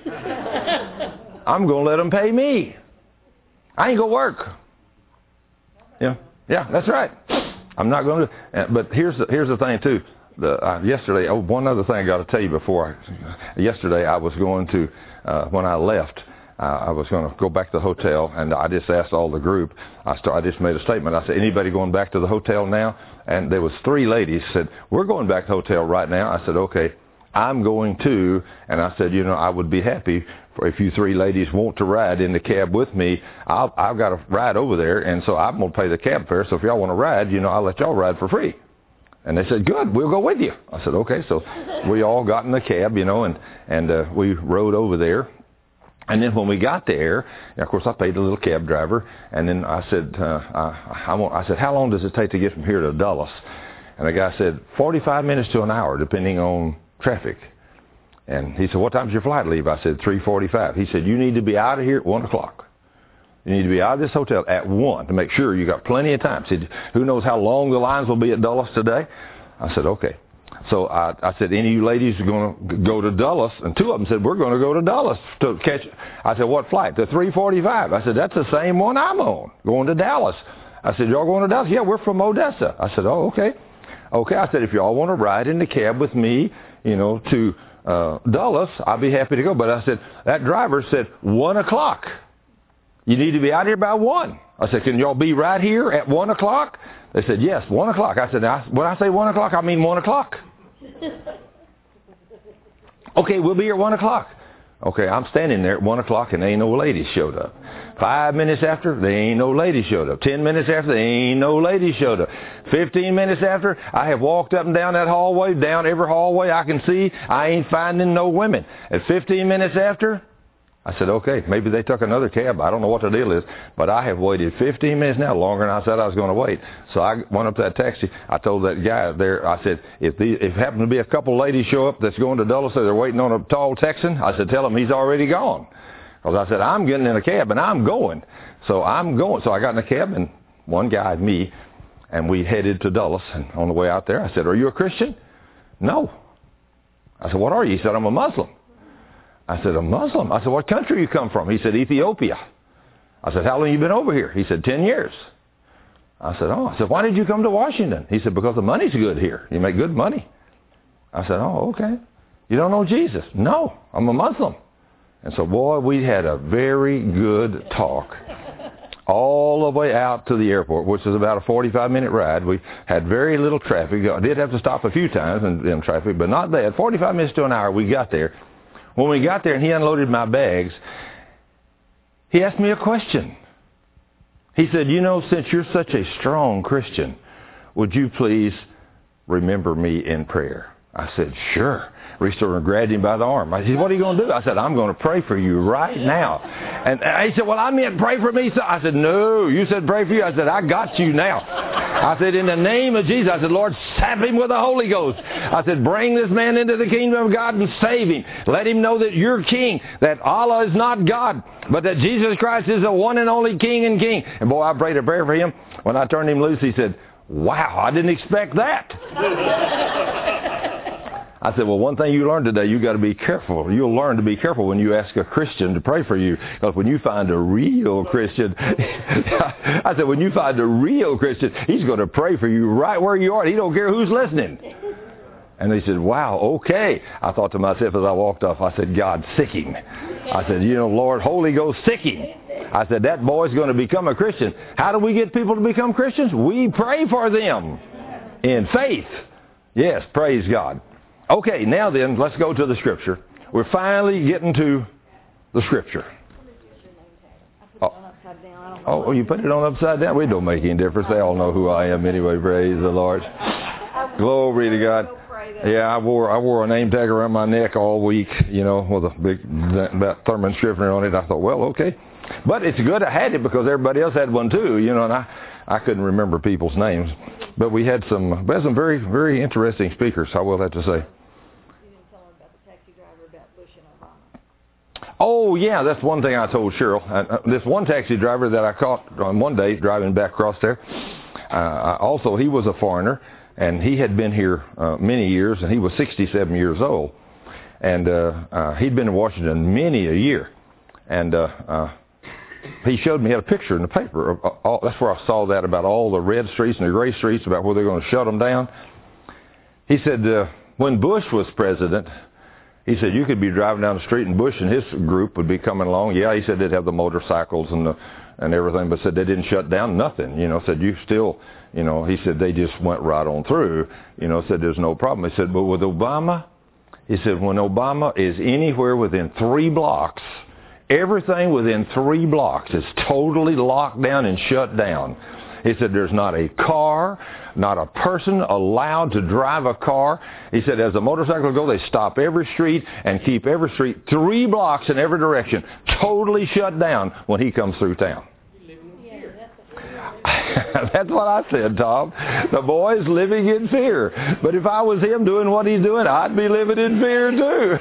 I'm going to let them pay me. I ain't going to work. Yeah, yeah, that's right. I'm not going to. But here's the, here's the thing too. The, uh, yesterday, oh, one other thing I got to tell you before. I, yesterday, I was going to uh, when I left. Uh, I was going to go back to the hotel, and I just asked all the group. I, start, I just made a statement. I said, "Anybody going back to the hotel now?" And there was three ladies said, "We're going back to the hotel right now." I said, "Okay, I'm going to." And I said, "You know, I would be happy for if you three ladies want to ride in the cab with me. I'll, I've got to ride over there, and so I'm going to pay the cab fare. So if y'all want to ride, you know, I'll let y'all ride for free." And they said, good, we'll go with you. I said, okay. So we all got in the cab, you know, and, and uh, we rode over there. And then when we got there, of course, I paid the little cab driver. And then I said, uh, I, I, want, I said, how long does it take to get from here to Dulles? And the guy said, forty-five minutes to an hour, depending on traffic. And he said, what time does your flight leave? I said, three forty-five. He said, you need to be out of here at one o'clock. You need to be out of this hotel at one to make sure you got plenty of time. He said, who knows how long the lines will be at Dulles today? I said, okay. So I, I said, any of you ladies are going to go to Dulles? And two of them said, we're going to go to Dulles to catch. I said, what flight? The three forty-five. I said, that's the same one I'm on, going to Dallas. I said, y'all going to Dallas? Yeah, we're from Odessa. I said, oh, okay. Okay. I said, if y'all want to ride in the cab with me, you know, to uh, Dulles, I'll be happy to go. But I said, that driver said, one o'clock. You need to be out here by one. I said, can y'all be right here at one o'clock? They said, yes, one o'clock. I said, now, when I say one o'clock, I mean one o'clock. Okay, we'll be here at one o'clock. Okay, I'm standing there at one o'clock and there ain't no ladies showed up. Five minutes after, there ain't no ladies showed up. Ten minutes after, there ain't no ladies showed up. Fifteen minutes after, I have walked up and down that hallway, down every hallway I can see. I ain't finding no women. At fifteen minutes after, I said, okay, maybe they took another cab. I don't know what the deal is. But I have waited fifteen minutes now, longer than I said I was going to wait. So I went up to that taxi. I told that guy there, I said, if the, if happen to be a couple ladies show up that's going to Dulles, so they're waiting on a tall Texan, I said, tell him he's already gone. Because I said, I'm getting in a cab and I'm going. So I'm going. So I got in a cab and one guy, me, and we headed to Dulles. And on the way out there, I said, are you a Christian? No. I said, what are you? He said, I'm a Muslim. I said, a Muslim? I said, what country you come from? He said, Ethiopia. I said, how long have you been over here? He said, ten years. I said, oh. I said, why did you come to Washington? He said, because the money's good here. You make good money. I said, oh, okay. You don't know Jesus? No, I'm a Muslim. And so, boy, we had a very good talk all the way out to the airport, which was about a forty-five minute ride. We had very little traffic. I did have to stop a few times in, in traffic, but not bad. forty-five minutes to an hour, we got there. When we got there and he unloaded my bags, he asked me a question. He said, you know, since you're such a strong Christian, would you please remember me in prayer? I said, sure. Reached over and grabbed him by the arm. I said, what are you going to do? I said, I'm going to pray for you right now. And he said, well, I meant pray for me. So I said, no, you said pray for you. I said, I got you now. I said, in the name of Jesus. I said, Lord, sap him with the Holy Ghost. I said, bring this man into the kingdom of God and save him. Let him know that you're king, that Allah is not God, but that Jesus Christ is the one and only King and King. And boy, I prayed a prayer for him. When I turned him loose, he said, wow, I didn't expect that. I said, well, one thing you learned today, you got to be careful. You'll learn to be careful when you ask a Christian to pray for you. Because when you find a real Christian, I said, when you find a real Christian, he's going to pray for you right where you are. He don't care who's listening. And they said, wow, okay. I thought to myself as I walked off, I said, God, sick him. I said, you know, Lord, Holy Ghost, sick him. I said, that boy's going to become a Christian. How do we get people to become Christians? We pray for them in faith. Yes, praise God. Okay, now then, let's go to the Scripture. We're finally getting to the Scripture. Oh, oh, you put it on upside down? It don't make any difference. They all know who I am anyway. Praise the Lord. Glory to God. Yeah, I wore I wore a name tag around my neck all week, you know, with a big that Thurman Scrivener on it. I thought, well, okay. But it's good I had it because everybody else had one too, you know, and I, I couldn't remember people's names. But we had some, we had some very, very interesting speakers, I will have to say. Oh, yeah, that's one thing I told Cheryl. Uh, this one taxi driver that I caught on one day driving back across there, uh, also he was a foreigner, and he had been here uh, many years, and he was sixty-seven years old. And uh, uh, he'd been in Washington many a year. And uh, uh, he showed me, he had a picture in the paper. Of, uh, all, that's where I saw that about all the red streets and the gray streets, about where they're going to shut them down. He said, uh, when Bush was president, he said, you could be driving down the street and Bush and his group would be coming along. Yeah, he said they'd have the motorcycles and the, and everything, but said they didn't shut down nothing. You know, said you still, you know, he said they just went right on through. You know, said there's no problem. He said, but with Obama, he said when Obama is anywhere within three blocks, everything within three blocks is totally locked down and shut down. He said, there's not a car, not a person allowed to drive a car. He said, as the motorcycles go, they stop every street and keep every street three blocks in every direction, totally shut down when he comes through town. That's what I said, Tom. The boy's living in fear. But if I was him doing what he's doing, I'd be living in fear too.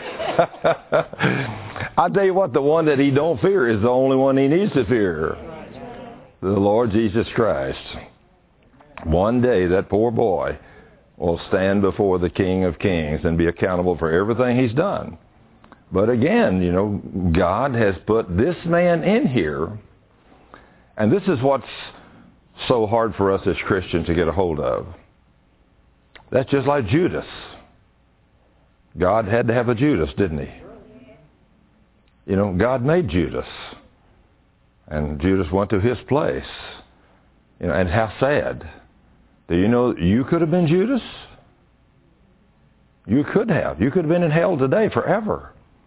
I tell you what, the one that he don't fear is the only one he needs to fear. The Lord Jesus Christ. One day that poor boy will stand before the King of Kings and be accountable for everything he's done. But again, you know, God has put this man in here. And this is what's so hard for us as Christians to get a hold of. That's just like Judas. God had to have a Judas, didn't he? You know, God made Judas. And Judas went to his place. You know, and how sad. Do you know you could have been Judas? You could have. You could have been in hell today forever.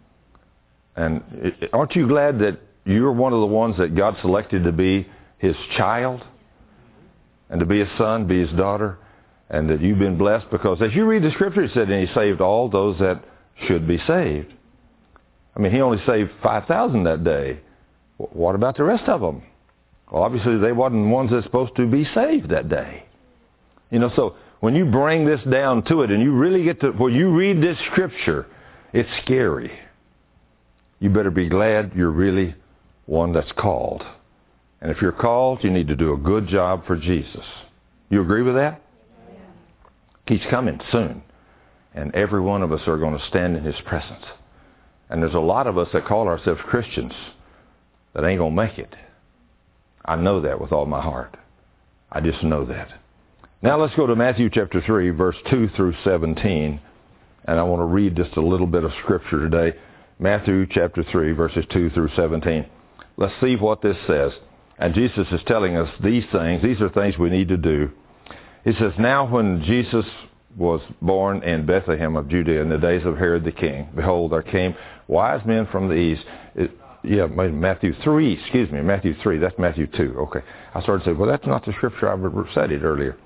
And it, aren't you glad that you're one of the ones that God selected to be his child? And to be his son, be his daughter, and that you've been blessed, because as you read the scripture, it said, and he saved all those that should be saved. I mean, he only saved five thousand that day. What about the rest of them? Well, obviously they wasn't ones that's supposed to be saved that day. You know, so when you bring this down to it, and you really get to, when you read this scripture, it's scary. You better be glad you're really one that's called. And if you're called, you need to do a good job for Jesus. You agree with that? He's coming soon. And every one of us are going to stand in his presence. And there's a lot of us that call ourselves Christians that ain't going to make it. I know that with all my heart. I just know that. Now let's go to Matthew chapter three, verse two through seventeen. And I want to read just a little bit of scripture today. Matthew chapter three, verses two through seventeen. Let's see what this says. And Jesus is telling us these things. These are things we need to do. He says, now when Jesus was born in Bethlehem of Judea in the days of Herod the king, behold, there came wise men from the east. It, yeah, Matthew three, excuse me, Matthew three. That's Matthew two. Okay. I started to say, well, that's not the scripture I studied earlier.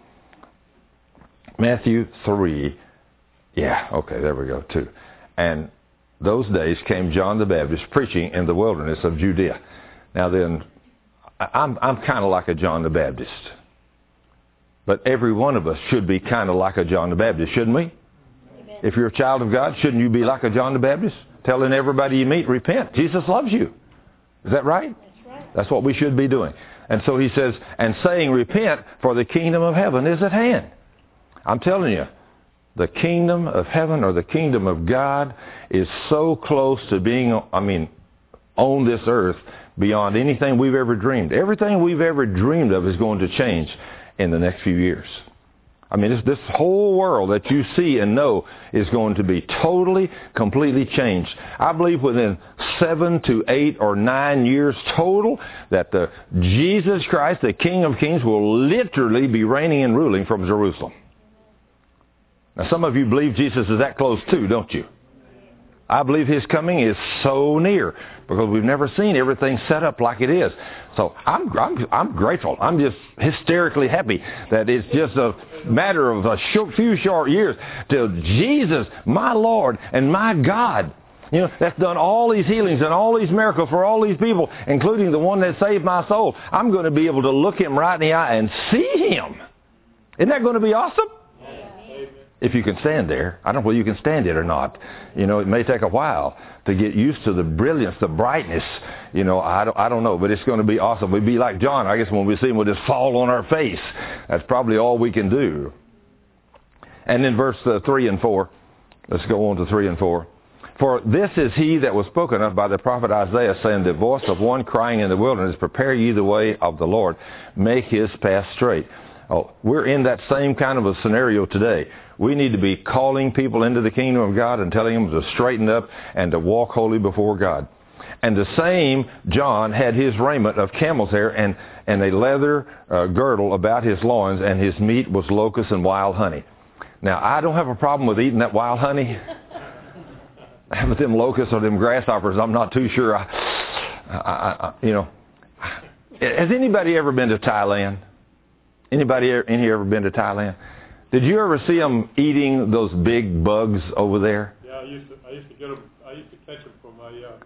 Matthew three. Yeah, okay, there we go, two. And those days came John the Baptist preaching in the wilderness of Judea. Now then, I'm, I'm kind of like a John the Baptist. But every one of us should be kind of like a John the Baptist, shouldn't we? Amen. If you're a child of God, shouldn't you be like a John the Baptist? Telling everybody you meet, repent. Jesus loves you. Is that right? That's right. That's what we should be doing. And so he says, and saying, repent, for the kingdom of heaven is at hand. I'm telling you, the kingdom of heaven or the kingdom of God is so close to being, I mean, on this earth beyond anything we've ever dreamed. Everything we've ever dreamed of is going to change in the next few years. I mean, this, this whole world that you see and know is going to be totally, completely changed. I believe within seven to eight or nine years total that the Jesus Christ, the King of Kings, will literally be reigning and ruling from Jerusalem. Now, some of you believe Jesus is that close too, don't you? I believe his coming is so near because we've never seen everything set up like it is. So I'm, I'm, I'm grateful. I'm just hysterically happy that it's just a matter of a short, few short years till Jesus, my Lord and my God, you know, that's done all these healings and all these miracles for all these people, including the one that saved my soul. I'm going to be able to look him right in the eye and see him. Isn't that going to be awesome? If you can stand there. I don't know whether you can stand it or not. You know, it may take a while to get used to the brilliance, the brightness. You know, I don't, I don't know, but it's going to be awesome. We'd be like John. I guess when we see him, we'll just fall on our face. That's probably all we can do. And then verse uh, three and four. Let's go on to three and four. For this is he that was spoken of by the prophet Isaiah, saying, the voice of one crying in the wilderness, prepare ye the way of the Lord, make his path straight. Oh, we're in that same kind of a scenario today. We need to be calling people into the kingdom of God and telling them to straighten up and to walk holy before God. And the same John had his raiment of camel's hair and, and a leather uh, girdle about his loins, and his meat was locusts and wild honey. Now, I don't have a problem with eating that wild honey. But them locusts or them grasshoppers, I'm not too sure. I, I, I, you know, has anybody ever been to Thailand? Anybody ever, any ever been to Thailand? Did you ever see them eating those big bugs over there? Yeah, I used to. I used to get them. I used to catch them for my uh,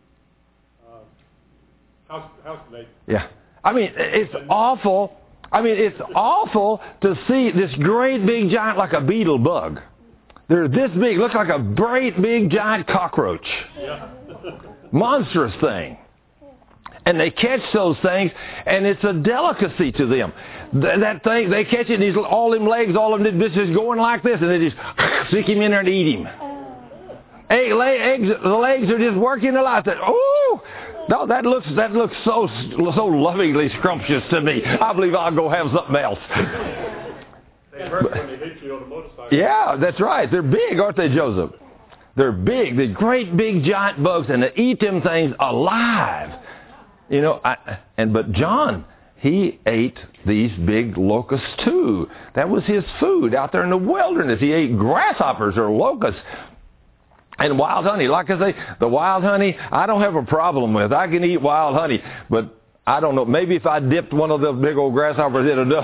uh, house housemate. Yeah. I mean, it's awful. I mean, it's awful to see this great big giant like a beetle bug. They're this big, look like a great big giant cockroach. Yeah. Monstrous thing. And they catch those things, and it's a delicacy to them. Th- that thing, they catch it, and he's, all them legs, all of them bitches going like this, and they just stick him in there and eat him. Egg, eggs, the legs are just working a lot. Oh, no, that looks that looks so so lovingly scrumptious to me. I believe I'll go have something else. They hurt when they hit you on the motorcycle. Yeah, that's right. They're big, aren't they, Joseph? They're big. They're great big giant bugs, and they eat them things alive. You know, I, and but John, he ate these big locusts too. That was his food out there in the wilderness. He ate grasshoppers or locusts and wild honey. Like I say, the wild honey, I don't have a problem with. I can eat wild honey, but I don't know. Maybe if I dipped one of those big old grasshoppers in enough,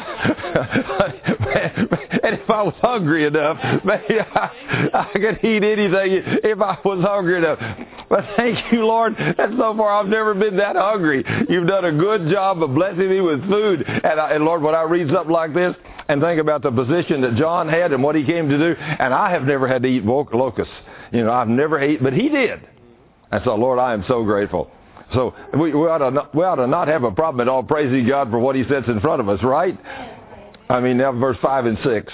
and if I was hungry enough, maybe I, I could eat anything if I was hungry enough. But thank you, Lord, that so far I've never been that hungry. You've done a good job of blessing me with food. And, I, and Lord, when I read something like this and think about the position that John had and what he came to do, and I have never had to eat locusts. You know, I've never ate, but he did. And so, Lord, I am so grateful. So we, we, ought to not, we ought to not have a problem at all praising God for what he sets in front of us, right? I mean, now verse five and six.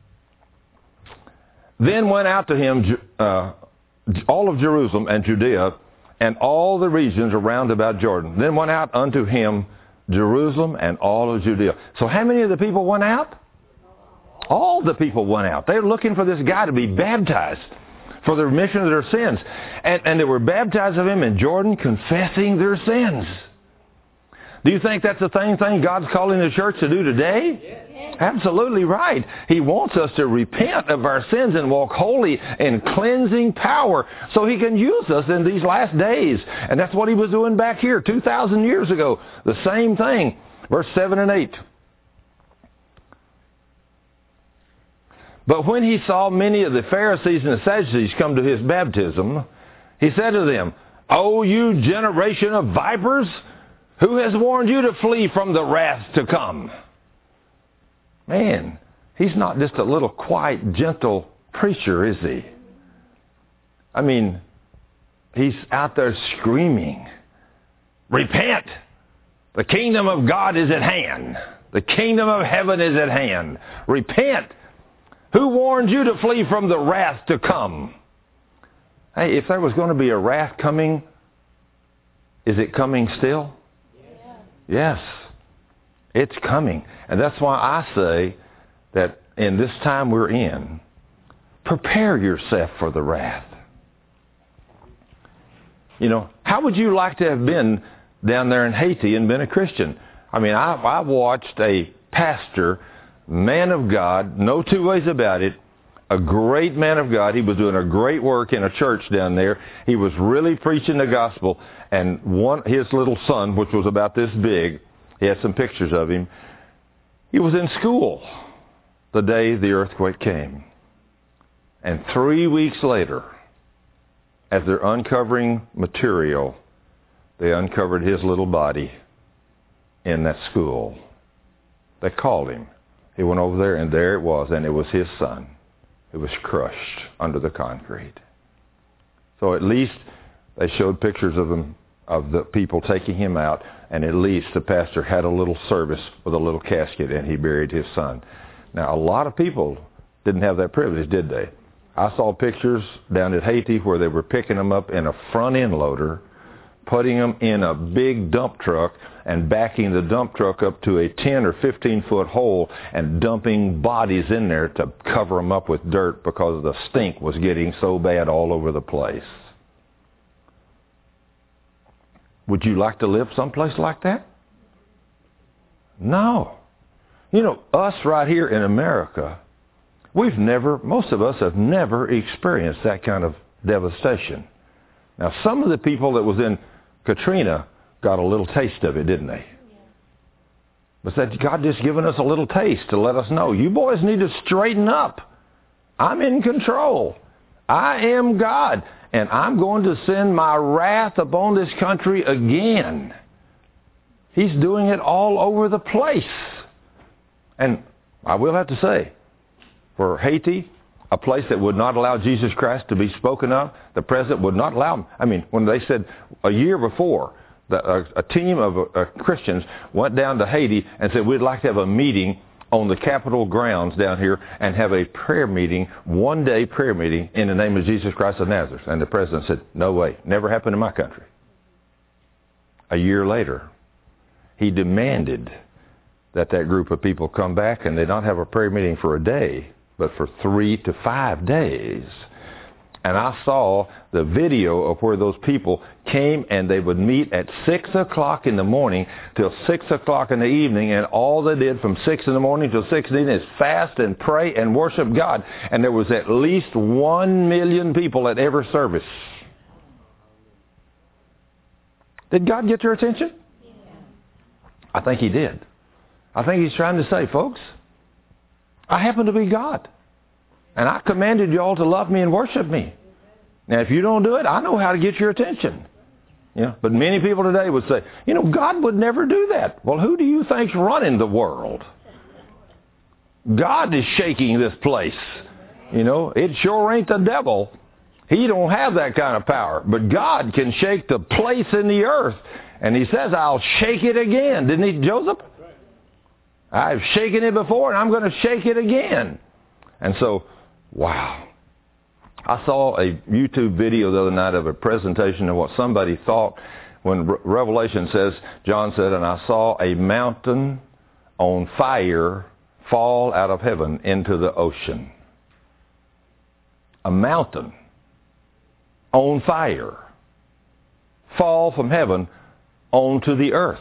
Then went out to him uh, all of Jerusalem and Judea and all the regions around about Jordan. Then went out unto him Jerusalem and all of Judea. So how many of the people went out? All the people went out. They were looking for this guy to be baptized for the remission of their sins. And, and they were baptized of him in Jordan, confessing their sins. Do you think that's the same thing God's calling the church to do today? Yes. Absolutely right. He wants us to repent of our sins and walk holy in cleansing power so he can use us in these last days. And that's what he was doing back here two thousand years ago. The same thing. Verse seven and eight. But when he saw many of the Pharisees and the Sadducees come to his baptism, he said to them, O you generation of vipers, who has warned you to flee from the wrath to come? Man, he's not just a little quiet, gentle preacher, is he? I mean, he's out there screaming, repent! The kingdom of God is at hand. The kingdom of heaven is at hand. Repent! Who warned you to flee from the wrath to come? Hey, if there was going to be a wrath coming, is it coming still? Yeah. Yes. It's coming. And that's why I say that in this time we're in, prepare yourself for the wrath. You know, how would you like to have been down there in Haiti and been a Christian? I mean, I, I watched a pastor, man of God, no two ways about it, a great man of God. He was doing a great work in a church down there. He was really preaching the gospel. And one, his little son, which was about this big, he had some pictures of him. He was in school the day the earthquake came. And three weeks later, as they're uncovering material, they uncovered his little body in that school. They called him. He went over there, and there it was, and it was his son. It was crushed under the concrete. So at least they showed pictures of him, of the people taking him out, and at least the pastor had a little service with a little casket, and he buried his son. Now, a lot of people didn't have that privilege, did they? I saw pictures down at Haiti where they were picking them up in a front-end loader, putting them in a big dump truck and backing the dump truck up to a ten or fifteen foot hole and dumping bodies in there to cover them up with dirt because the stink was getting so bad all over the place. Would you like to live someplace like that? No. You know, us right here in America, we've never, most of us have never experienced that kind of devastation. Now, some of the people that was in Katrina got a little taste of it, didn't they? But that God just given us a little taste to let us know, you boys need to straighten up. I'm in control. I am God. And I'm going to send my wrath upon this country again. He's doing it all over the place. And I will have to say, for Haiti, a place that would not allow Jesus Christ to be spoken of, the president would not allow him. I mean, when they said a year before, the, a, a team of uh, Christians went down to Haiti and said, we'd like to have a meeting on the Capitol grounds down here and have a prayer meeting, one-day prayer meeting in the name of Jesus Christ of Nazareth. And the president said, no way, never happened in my country. A year later, he demanded that that group of people come back, and they not have a prayer meeting for a day, but for three to five days. And I saw the video of where those people came, and they would meet at six o'clock in the morning till six o'clock in the evening, and all they did from six in the morning till six in the evening is fast and pray and worship God. And there was at least one million people at every service. Did God get your attention? I think He did. I think He's trying to say, folks, I happen to be God. And I commanded you all to love me and worship me. Now, if you don't do it, I know how to get your attention. You know, but many people today would say, you know, God would never do that. Well, who do you think's running the world? God is shaking this place. You know, it sure ain't the devil. He don't have that kind of power. But God can shake the place in the earth. And He says, I'll shake it again. Didn't He, Joseph? I've shaken it before, and I'm going to shake it again. And so, wow. I saw a YouTube video the other night of a presentation of what somebody thought when Re- Revelation says, John said, and I saw a mountain on fire fall out of heaven into the ocean. A mountain on fire fall from heaven onto the earth.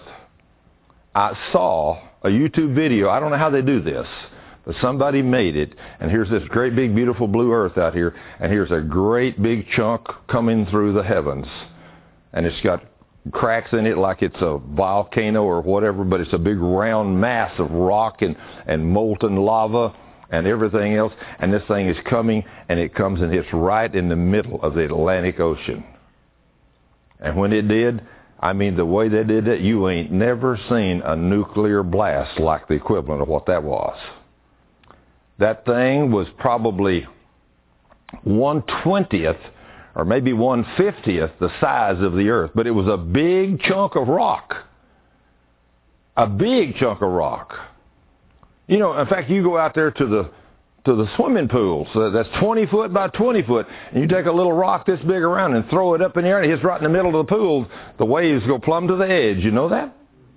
I saw a YouTube video. I don't know how they do this, but somebody made it, and here's this great big beautiful blue earth out here, and here's a great big chunk coming through the heavens, and it's got cracks in it like it's a volcano or whatever, but it's a big round mass of rock and, and molten lava and everything else, and this thing is coming, and it comes and hits right in the middle of the Atlantic Ocean. And when it did, I mean, the way they did it, you ain't never seen a nuclear blast like the equivalent of what that was. That thing was probably one twentieth or maybe one fiftieth the size of the earth, but it was a big chunk of rock. A big chunk of rock. You know, in fact, you go out there to the to the swimming pools that's twenty foot by twenty foot, and you take a little rock this big around and throw it up in the air, and it hits right in the middle of the pool. The waves go plumb to the edge. You know that?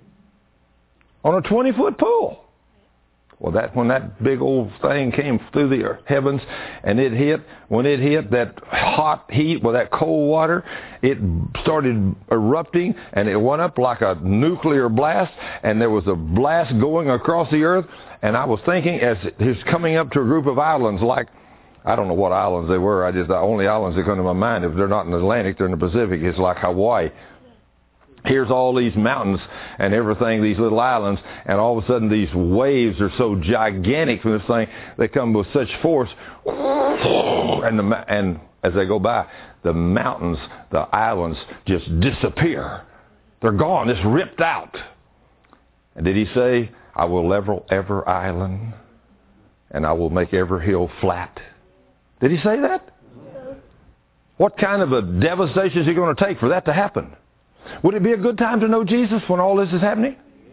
On a twenty foot pool. Well, that when that big old thing came through the heavens and it hit, when it hit that hot heat with that cold water, it started erupting and it went up like a nuclear blast, and there was a blast going across the earth. And I was thinking as it was coming up to a group of islands, like, I don't know what islands they were. I just, the only islands that come to my mind, if they're not in the Atlantic, they're in the Pacific. It's like Hawaii. Here's all these mountains and everything, these little islands, and all of a sudden these waves are so gigantic from this thing, they come with such force, and, the, and as they go by, the mountains, the islands just disappear. They're gone. It's ripped out. And did He say, I will level every island, and I will make every hill flat? Did He say that? What kind of a devastation is He going to take for that to happen? Would it be a good time to know Jesus when all this is happening?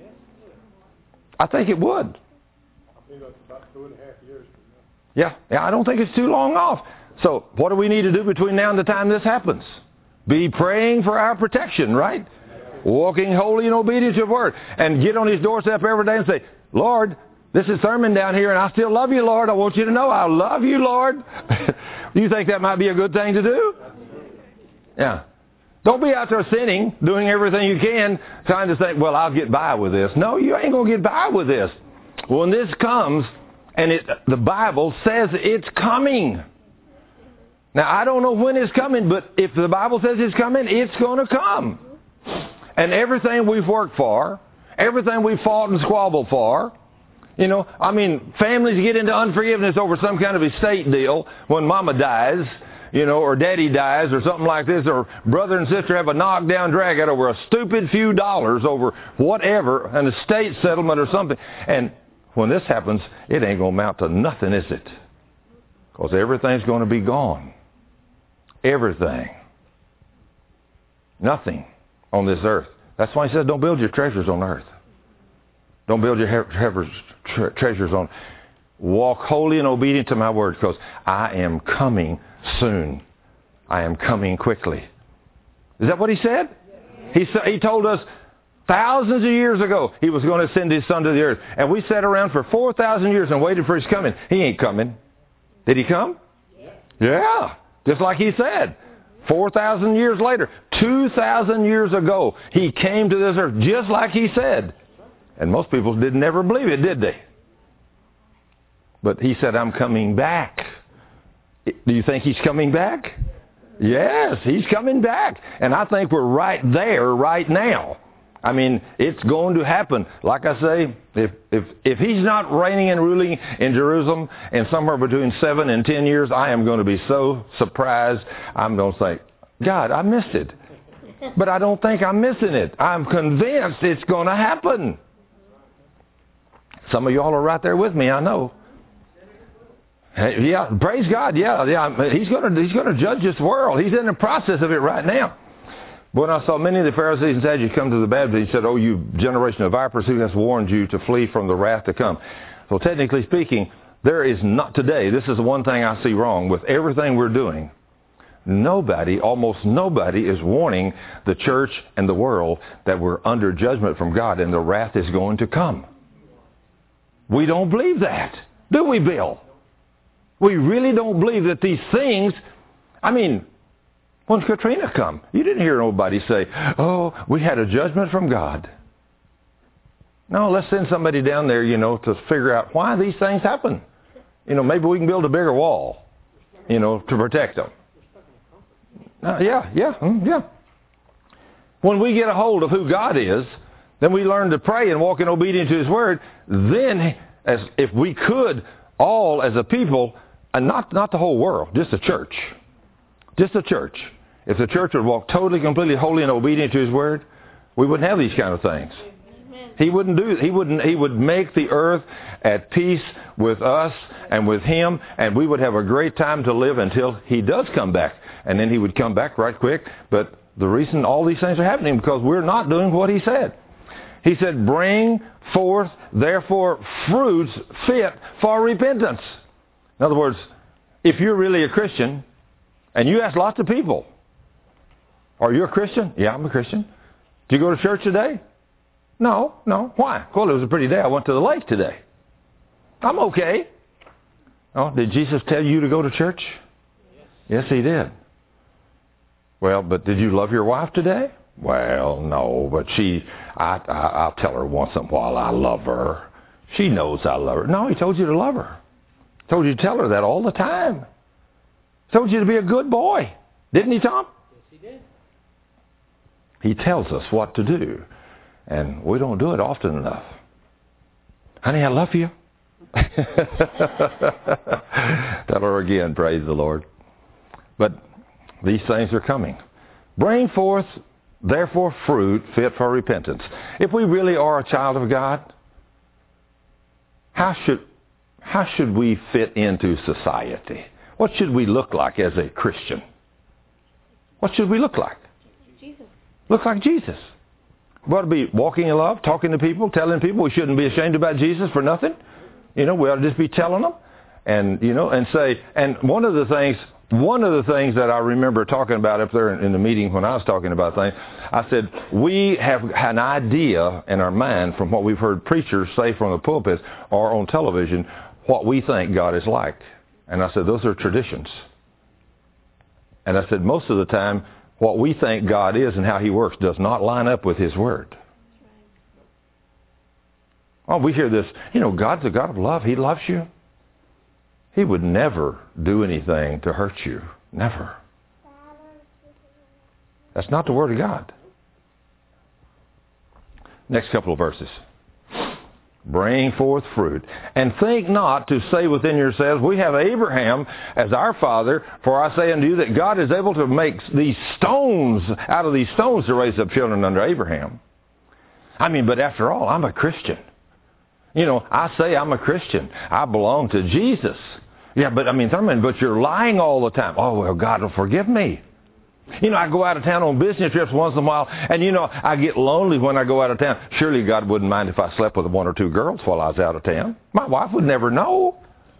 I think it would. I think that's about two and a half years from now. Yeah, yeah, I don't think it's too long off. So what do we need to do between now and the time this happens? Be praying for our protection, right? Walking holy and obedient to Your word. And get on His doorstep every day and say, Lord, this is Thurman down here, and I still love You, Lord. I want You to know I love You, Lord. Do you think that might be a good thing to do? Yeah. Don't be out there sinning, doing everything you can, trying to say, well, I'll get by with this. No, you ain't going to get by with this. When this comes, and it, the Bible says it's coming. Now, I don't know when it's coming, but if the Bible says it's coming, it's going to come. And everything we've worked for, Everything we fought and squabbled for. You know, I mean, families get into unforgiveness over some kind of estate deal when mama dies, you know, or daddy dies or something like this, or brother and sister have a knockdown drag out over a stupid few dollars over whatever, an estate settlement or something. And when this happens, it ain't going to amount to nothing, is it? Because everything's going to be gone. Everything. Nothing on this earth. That's why he says, don't build your treasures on earth. Don't build your tre- treasures on. Walk holy and obedient to my word, because I am coming soon. I am coming quickly. Is that what he said? He said, he told us thousands of years ago he was going to send his son to the earth. And we sat around for four thousand years and waited for his coming. He ain't coming. Did he come? Yeah. Just like he said. four thousand years later. two thousand years ago, he came to this earth just like he said. And most people didn't ever believe it, did they? But he said, I'm coming back. Do you think he's coming back? Yes, he's coming back. And I think we're right there right now. I mean, it's going to happen. Like I say, if if if he's not reigning and ruling in Jerusalem in somewhere between seven and ten years, I am going to be so surprised. I'm going to say, God, I missed it. But I don't think I'm missing it. I'm convinced it's going to happen. Some of y'all are right there with me, I know. Hey, yeah, praise God. Yeah, yeah. He's going to he's going to judge this world. He's in the process of it right now. But when I saw many of the Pharisees and Sadducees come to the baptism, he said, "Oh, you generation of vipers, who has warned you to flee from the wrath to come?" So technically speaking, there is not today. This is the one thing I see wrong with everything we're doing. Nobody, almost nobody, is warning the church and the world that we're under judgment from God and the wrath is going to come. We don't believe that, do we, Bill? We really don't believe that these things, I mean, when Katrina come, you didn't hear nobody say, oh, we had a judgment from God. No, let's send somebody down there, you know, to figure out why these things happen. You know, maybe we can build a bigger wall, you know, to protect them. Uh, yeah, yeah, mm, yeah. When we get a hold of who God is, then we learn to pray and walk in obedience to His Word. Then, as if we could, all as a people, and not not the whole world, just a church, just a church. If the church would walk totally, completely holy and obedient to His Word, we wouldn't have these kind of things. He wouldn't do. He wouldn't. He would make the earth at peace with us and with Him, and we would have a great time to live until He does come back, and then He would come back right quick. But the reason all these things are happening because we're not doing what He said. He said, "Bring forth, therefore, fruits fit for repentance." In other words, if you're really a Christian, and you ask lots of people, "Are you a Christian?" "Yeah, I'm a Christian." "Do you go to church today?" No, no. Why? Well, it was a pretty day. I went to the lake today. I'm okay. Oh, did Jesus tell you to go to church? Yes, He did. Well, but did you love your wife today? Well, no, but she, I, I, I'll tell her once in a while I love her. She knows I love her. No, He told you to love her. He told you to tell her that all the time. He told you to be a good boy. Didn't He, Tom? Yes, He did. He tells us what to do. And we don't do it often enough. Honey, I love you. Tell her again, praise the Lord. But these things are coming. Bring forth, therefore, fruit fit for repentance. If we really are a child of God, how should, how should we fit into society? What should we look like as a Christian? What should we look like? Jesus. Look like Jesus. We ought to be walking in love, talking to people, telling people we shouldn't be ashamed about Jesus for nothing. You know, we ought to just be telling them and, you know, and say, and one of the things, one of the things that I remember talking about up there in the meeting when I was talking about things, I said, we have an idea in our mind from what we've heard preachers say from the pulpit or on television, what we think God is like. And I said, those are traditions. And I said, most of the time, what we think God is and how He works does not line up with His Word. Oh, we hear this, you know, God's a God of love. He loves you. He would never do anything to hurt you. Never. That's not the Word of God. Next couple of verses. Bring forth fruit. And think not to say within yourselves, we have Abraham as our father, for I say unto you that God is able to make these stones, out of these stones to raise up children unto Abraham. I mean, but after all, I'm a Christian. You know, I say I'm a Christian. I belong to Jesus. Yeah, but I mean, Thurman, but you're lying all the time. Oh, well, God will forgive me. You know, I go out of town on business trips once in a while, and, you know, I get lonely when I go out of town. Surely God wouldn't mind if I slept with one or two girls while I was out of town. My wife would never know.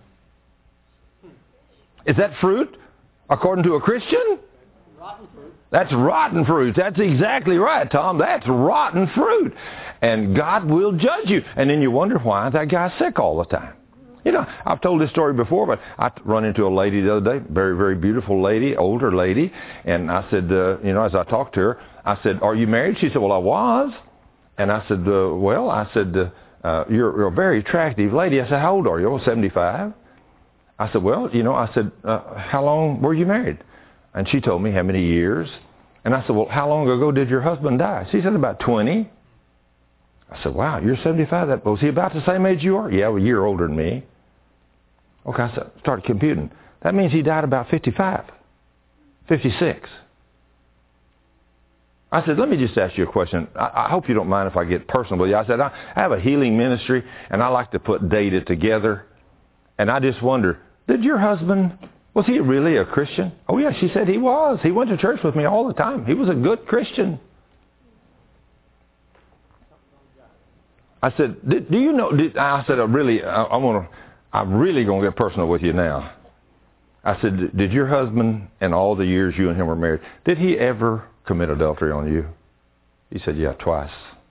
Is that fruit according to a Christian? Rotten fruit. That's rotten fruit. That's exactly right, Tom. That's rotten fruit. And God will judge you. And then you wonder why that guy's sick all the time. You know, I've told this story before, but I run into a lady the other day, very, very beautiful lady, older lady, and I said, uh, you know, as I talked to her, I said, are you married? She said, well, I was. And I said, uh, well, I said, uh, uh, you're, you're a very attractive lady. I said, how old are you? Oh, seventy-five. I said, well, you know, I said, uh, how long were you married? And she told me how many years. And I said, well, how long ago did your husband die? She said, about twenty. I said, wow, you're seventy-five. That, was he about the same age you are? Yeah, well, a year older than me. Okay, I started computing. That means he died about fifty-five, fifty-six. I said, let me just ask you a question. I, I hope you don't mind if I get personal with you. I said, I, I have a healing ministry, and I like to put data together. And I just wonder, did your husband, was he really a Christian? Oh, yeah, she said he was. He went to church with me all the time. He was a good Christian. I said, do, do you know, did, I said, I really, I, I want to, I'm really going to get personal with you now. I said, did your husband, in all the years you and him were married, did he ever commit adultery on you? He said, yeah, twice.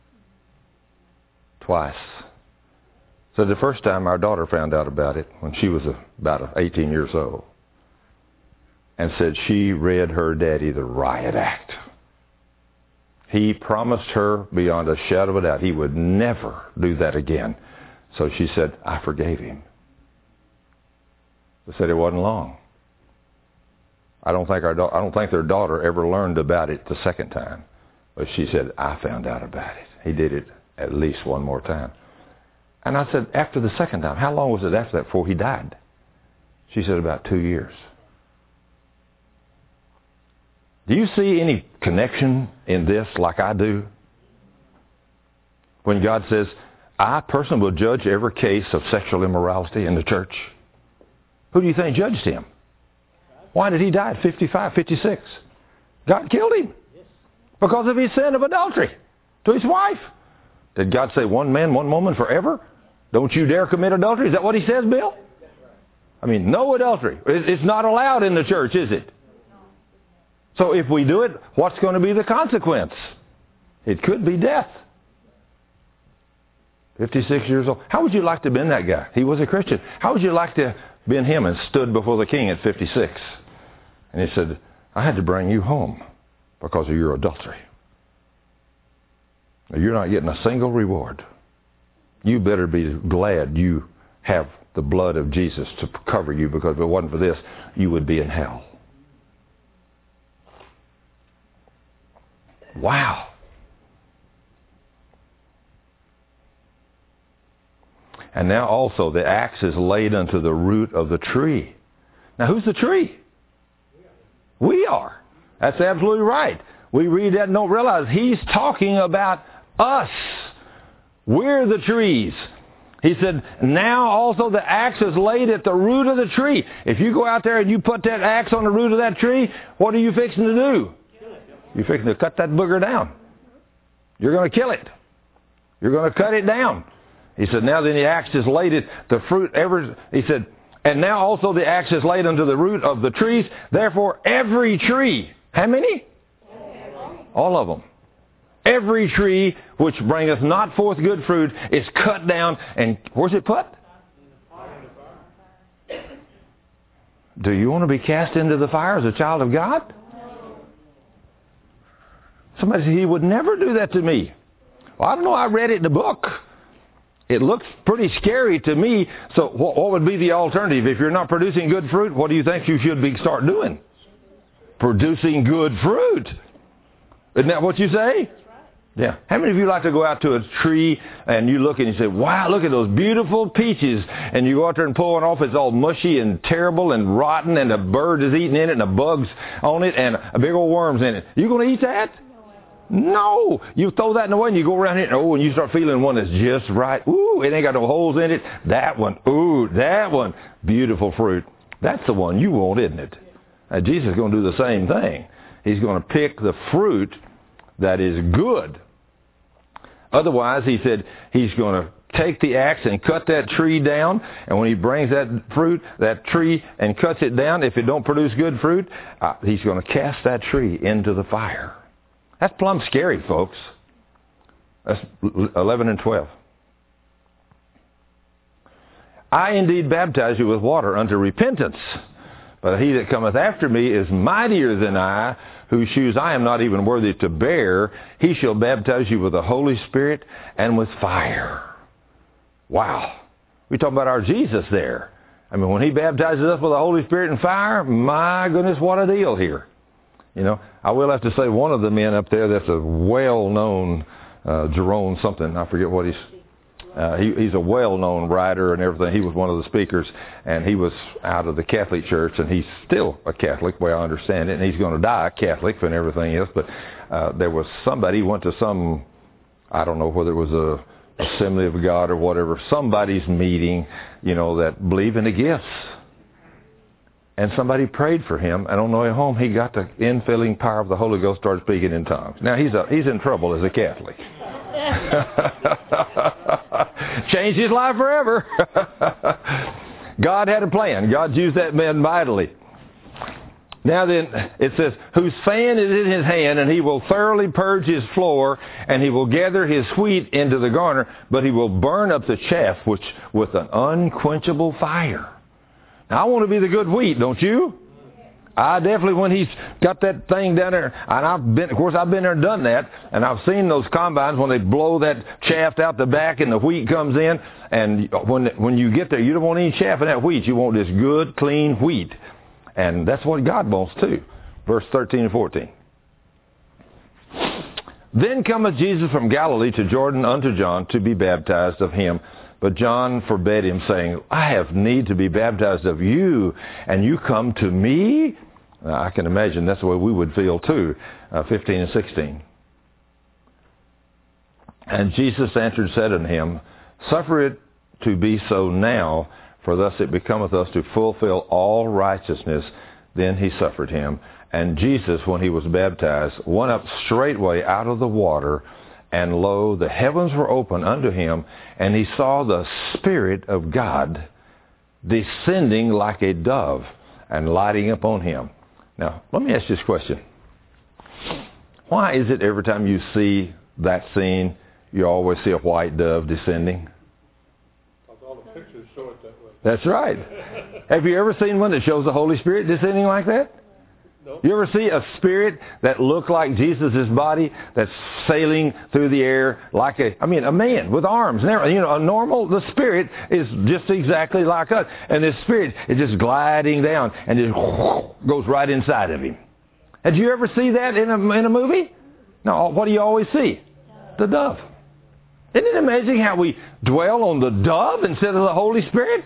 Twice. So the first time our daughter found out about it, when she was about eighteen years old, and said she read her daddy the riot act. He promised her beyond a shadow of a doubt he would never do that again. So she said, I forgave him. They said it wasn't long. I don't think our da- I don't think their daughter ever learned about it the second time. But she said, I found out about it. He did it at least one more time. And I said, after the second time, how long was it after that before he died? She said, about two years. Do you see any connection in this like I do? When God says, I personally will judge every case of sexual immorality in the church. Who do you think judged him? Why did he die at fifty-five, fifty-six? God killed him because of his sin of adultery to his wife. Did God say one man, one woman forever? Don't you dare commit adultery? Is that what he says, Bill? I mean, no adultery. It's not allowed in the church, is it? So if we do it, what's going to be the consequence? It could be death. fifty-six years old. How would you like to have been that guy? He was a Christian. How would you like to have been him and stood before the king at fifty-six? And he said, I had to bring you home because of your adultery. You're not getting a single reward. You better be glad you have the blood of Jesus to cover you, because if it wasn't for this, you would be in hell. Wow. And now also the axe is laid unto the root of the tree. Now who's the tree? We are. That's absolutely right. We read that and don't realize he's talking about us. We're the trees. He said, now also the axe is laid at the root of the tree. If you go out there and you put that axe on the root of that tree, what are you fixing to do? You're fixing to cut that booger down. You're going to kill it. You're going to cut it down. He said, now then the axe is laid at the fruit ever. He said, and now also the axe is laid unto the root of the trees. Therefore every tree, how many? All of them. Every tree which bringeth not forth good fruit is cut down, and where's it put? Do you want to be cast into the fire as a child of God? Somebody said, he would never do that to me. Well, I don't know. I read it in the book. It looks pretty scary to me. So what, what would be the alternative? If you're not producing good fruit, what do you think you should be start doing? Producing good fruit. Isn't that what you say? Yeah. How many of you like to go out to a tree and you look and you say, wow, look at those beautiful peaches. And you go out there and pull one off. It's all mushy and terrible and rotten and a bird is eating in it and the bugs on it and a big old worms in it. You going to eat that? No. You throw that in the way and you go around here and, oh, and you start feeling one that's just right. Ooh, it ain't got no holes in it. That one. Ooh, that one. Beautiful fruit. That's the one you want, isn't it? Now, Jesus is going to do the same thing. He's going to pick the fruit that is good. Otherwise, he said, he's going to take the axe and cut that tree down. And when he brings that fruit, that tree, and cuts it down, if it don't produce good fruit, uh, he's going to cast that tree into the fire. That's plumb scary, folks. That's eleven and twelve. I indeed baptize you with water unto repentance. But he that cometh after me is mightier than I, whose shoes I am not even worthy to bear. He shall baptize you with the Holy Spirit and with fire. Wow. We're talking about our Jesus there. I mean, when he baptizes us with the Holy Spirit and fire, my goodness, what a deal here. You know, I will have to say one of the men up there that's a well-known, uh, Jerome something, I forget what he's... Uh, he, he's a well-known writer and everything. He was one of the speakers, and he was out of the Catholic Church, and he's still a Catholic, the way I understand it, and he's going to die a Catholic and everything else. But uh, there was somebody who went to some, I don't know whether it was a Assembly of God or whatever, somebody's meeting, you know, that believed in the gifts. And somebody prayed for him, and on the way home, he got the infilling power of the Holy Ghost, started speaking in tongues. Now, he's a, he's in trouble as a Catholic. Changed his life forever. God had a plan. God used that man mightily. Now then, it says, whose fan is in his hand, and he will thoroughly purge his floor, and he will gather his wheat into the garner, but he will burn up the chaff which with an unquenchable fire. Now, I want to be the good wheat, don't you? I definitely, when he's got that thing down there, and I've been, of course, I've been there and done that, and I've seen those combines when they blow that chaff out the back and the wheat comes in, and when when you get there, you don't want any chaff in that wheat. You want this good, clean wheat. And that's what God wants too. Verse thirteen and fourteen. Then cometh Jesus from Galilee to Jordan unto John to be baptized of him. But John forbade him, saying, I have need to be baptized of you, and you come to me? Uh, I can imagine that's the way we would feel too. Uh, fifteen and sixteen. And Jesus answered and said unto him, Suffer it to be so now, for thus it becometh us to fulfill all righteousness. Then he suffered him. And Jesus, when he was baptized, went up straightway out of the water, and lo, the heavens were opened unto him, and he saw the Spirit of God descending like a dove and lighting upon him. Now, let me ask you this question. Why is it every time you see that scene, you always see a white dove descending? Because all the pictures show it that way. That's right. Have you ever seen one that shows the Holy Spirit descending like that? No. You ever see a spirit that looked like Jesus' body that's sailing through the air like a, I mean, a man with arms and everything? You know, a normal, the spirit is just exactly like us. And this spirit is just gliding down and just goes right inside of him. Did you ever see that in a, in a movie? No, what do you always see? The dove. Isn't it amazing how we dwell on the dove instead of the Holy Spirit?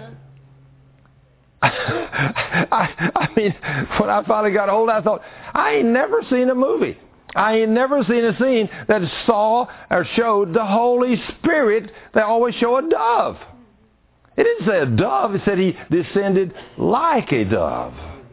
I, I mean, when I finally got hold of it, I thought, I ain't never seen a movie. I ain't never seen a scene that saw or showed the Holy Spirit. They always show a dove. It didn't say a dove. It said he descended like a dove.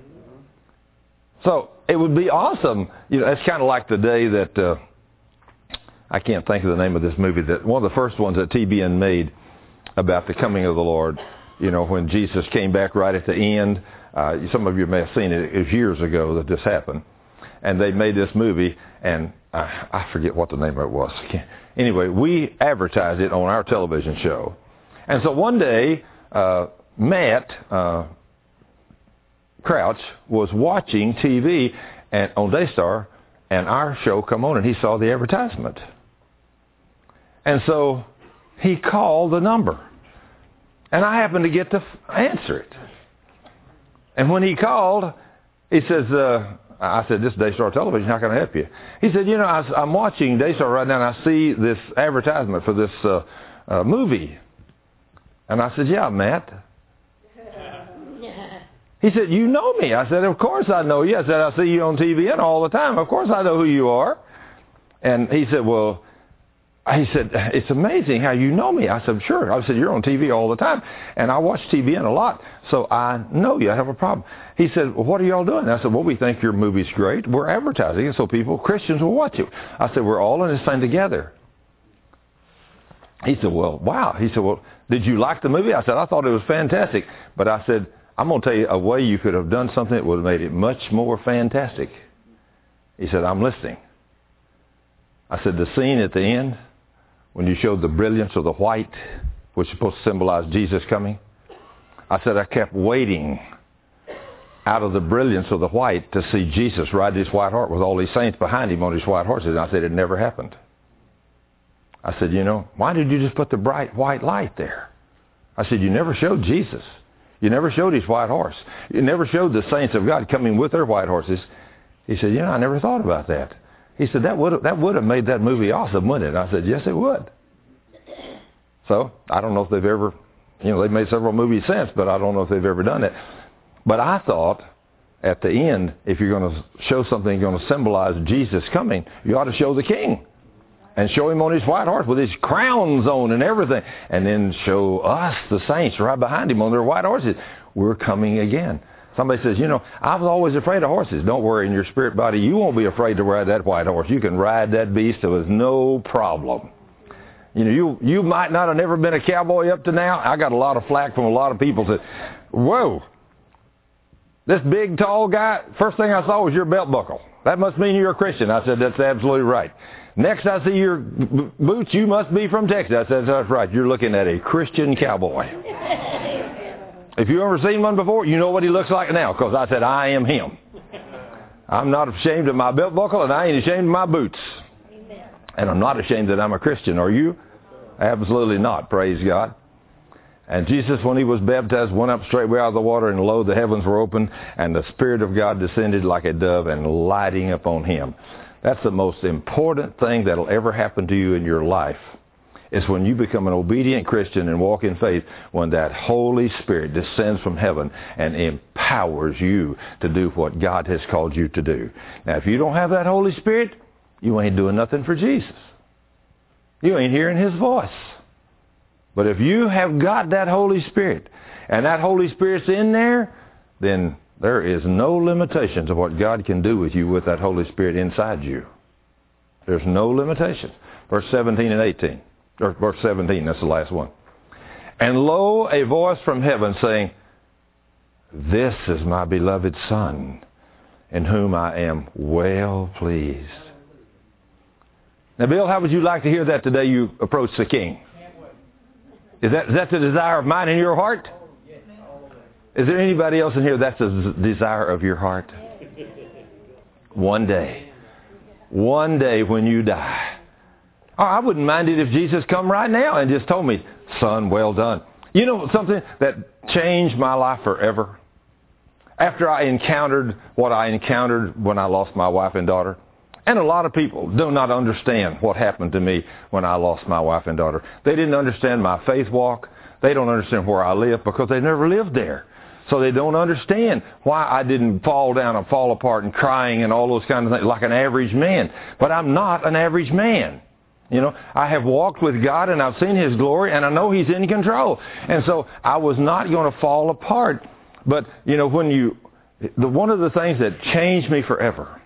So it would be awesome. You know, it's kind of like the day that, uh, I can't think of the name of this movie, that one of the first ones that T B N made about the coming of the Lord. You know, when Jesus came back right at the end. Uh, some of you may have seen it. It was years ago that this happened. And they made this movie, and I, I forget what the name of it was. Anyway, we advertised it on our television show. And so one day, uh, Matt uh, Crouch was watching T V and, on Daystar, and our show come on, and he saw the advertisement. And so he called the number. And I happened to get to answer it. And when he called, he says, uh, I said, this is Daystar Television. How can I help you? He said, you know, I, I'm watching Daystar right now, and I see this advertisement for this uh, uh, movie. And I said, yeah, Matt. He said, you know me. I said, of course I know you. I said, I see you on T V N all the time. Of course I know who you are. And he said, well, he said, it's amazing how you know me. I said, sure. I said, you're on T V all the time. And I watch T V N a lot, so I know you. I have a problem. He said, well, what are y'all doing? I said, well, we think your movie's great. We're advertising it so people, Christians, will watch you. I said, we're all in this thing together. He said, well, wow. He said, well, did you like the movie? I said, I thought it was fantastic. But I said, I'm going to tell you a way you could have done something that would have made it much more fantastic. He said, I'm listening. I said, the scene at the end, when you showed the brilliance of the white, which is supposed to symbolize Jesus coming, I said, I kept waiting out of the brilliance of the white to see Jesus ride his white horse with all these saints behind him on his white horses. And I said, it never happened. I said, you know, why did you just put the bright white light there? I said, you never showed Jesus. You never showed his white horse. You never showed the saints of God coming with their white horses. He said, you know, I never thought about that. He said, that would have, that would have made that movie awesome, wouldn't it? I said, yes, it would. So, I don't know if they've ever, you know, they've made several movies since, but I don't know if they've ever done it. But I thought, at the end, if you're going to show something going to symbolize Jesus coming, you ought to show the king. And show him on his white horse with his crowns on and everything. And then show us, the saints, right behind him on their white horses. We're coming again. Somebody says, you know, I was always afraid of horses. Don't worry, in your spirit body, you won't be afraid to ride that white horse. You can ride that beast with no problem. You know, you you might not have never been a cowboy up to now. I got a lot of flack from a lot of people that, whoa, this big, tall guy, first thing I saw was your belt buckle. That must mean you're a Christian. I said, that's absolutely right. Next I see your b- boots, you must be from Texas. I said, that's right. You're looking at a Christian cowboy. If you've ever seen one before, you know what he looks like now, because I said, I am him. I'm not ashamed of my belt buckle, and I ain't ashamed of my boots. And I'm not ashamed that I'm a Christian. Are you? Absolutely not. Praise God. And Jesus, when he was baptized, went up straightway out of the water, and lo, the heavens were open, and the Spirit of God descended like a dove and lighting upon him. That's the most important thing that'll ever happen to you in your life, is when you become an obedient Christian and walk in faith, when that Holy Spirit descends from heaven and empowers you to do what God has called you to do. Now, if you don't have that Holy Spirit, you ain't doing nothing for Jesus. You ain't hearing his voice. But if you have got that Holy Spirit, and that Holy Spirit's in there, then there is no limitations of what God can do with you with that Holy Spirit inside you. There's no limitations. Verse seventeen and eighteen. Or verse seventeen, that's the last one. And lo, a voice from heaven saying, this is my beloved Son, in whom I am well pleased. Now, Bill, how would you like to hear that today you approach the King? Is that, is that the desire of mine in your heart? Is there anybody else in here that's the desire of your heart? One day. One day when you die. Oh, I wouldn't mind it if Jesus come right now and just told me, son, well done. You know something that changed my life forever? After I encountered what I encountered when I lost my wife and daughter. And a lot of people do not understand what happened to me when I lost my wife and daughter. They didn't understand my faith walk. They don't understand where I live because they never lived there. So they don't understand why I didn't fall down and fall apart and crying and all those kind of things like an average man. But I'm not an average man. You know, I have walked with God and I've seen his glory and I know he's in control. And so I was not going to fall apart. But, you know, when you, the one of the things that changed me forever,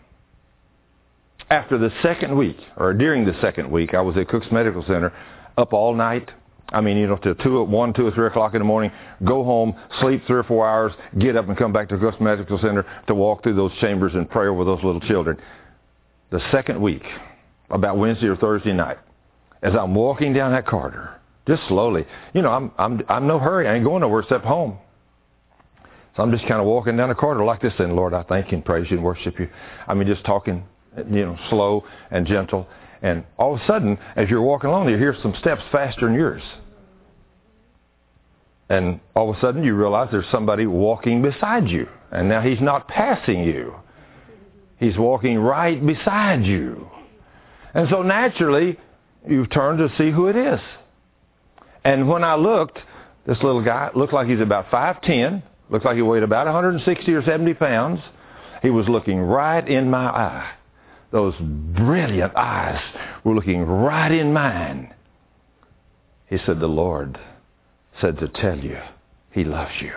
after the second week, or during the second week, I was at Cook's Medical Center up all night. I mean, you know, till two, one, two or three o'clock in the morning, go home, sleep three or four hours, get up and come back to Cook's Medical Center to walk through those chambers and pray over those little children. The second week, about Wednesday or Thursday night, as I'm walking down that corridor, just slowly, you know, I'm I'm I'm no hurry. I ain't going nowhere except home. So I'm just kind of walking down the corridor like this, saying, Lord, I thank you and praise you and worship you. I mean, just talking, you know, slow and gentle. And all of a sudden, as you're walking along, you hear some steps faster than yours. And all of a sudden, you realize there's somebody walking beside you. And now he's not passing you. He's walking right beside you. And so naturally, you turn to see who it is. And when I looked, this little guy looked like he's about five ten, looked like he weighed about one hundred sixty or seventy pounds. He was looking right in my eye. Those brilliant eyes were looking right in mine. He said, the Lord said to tell you He loves you.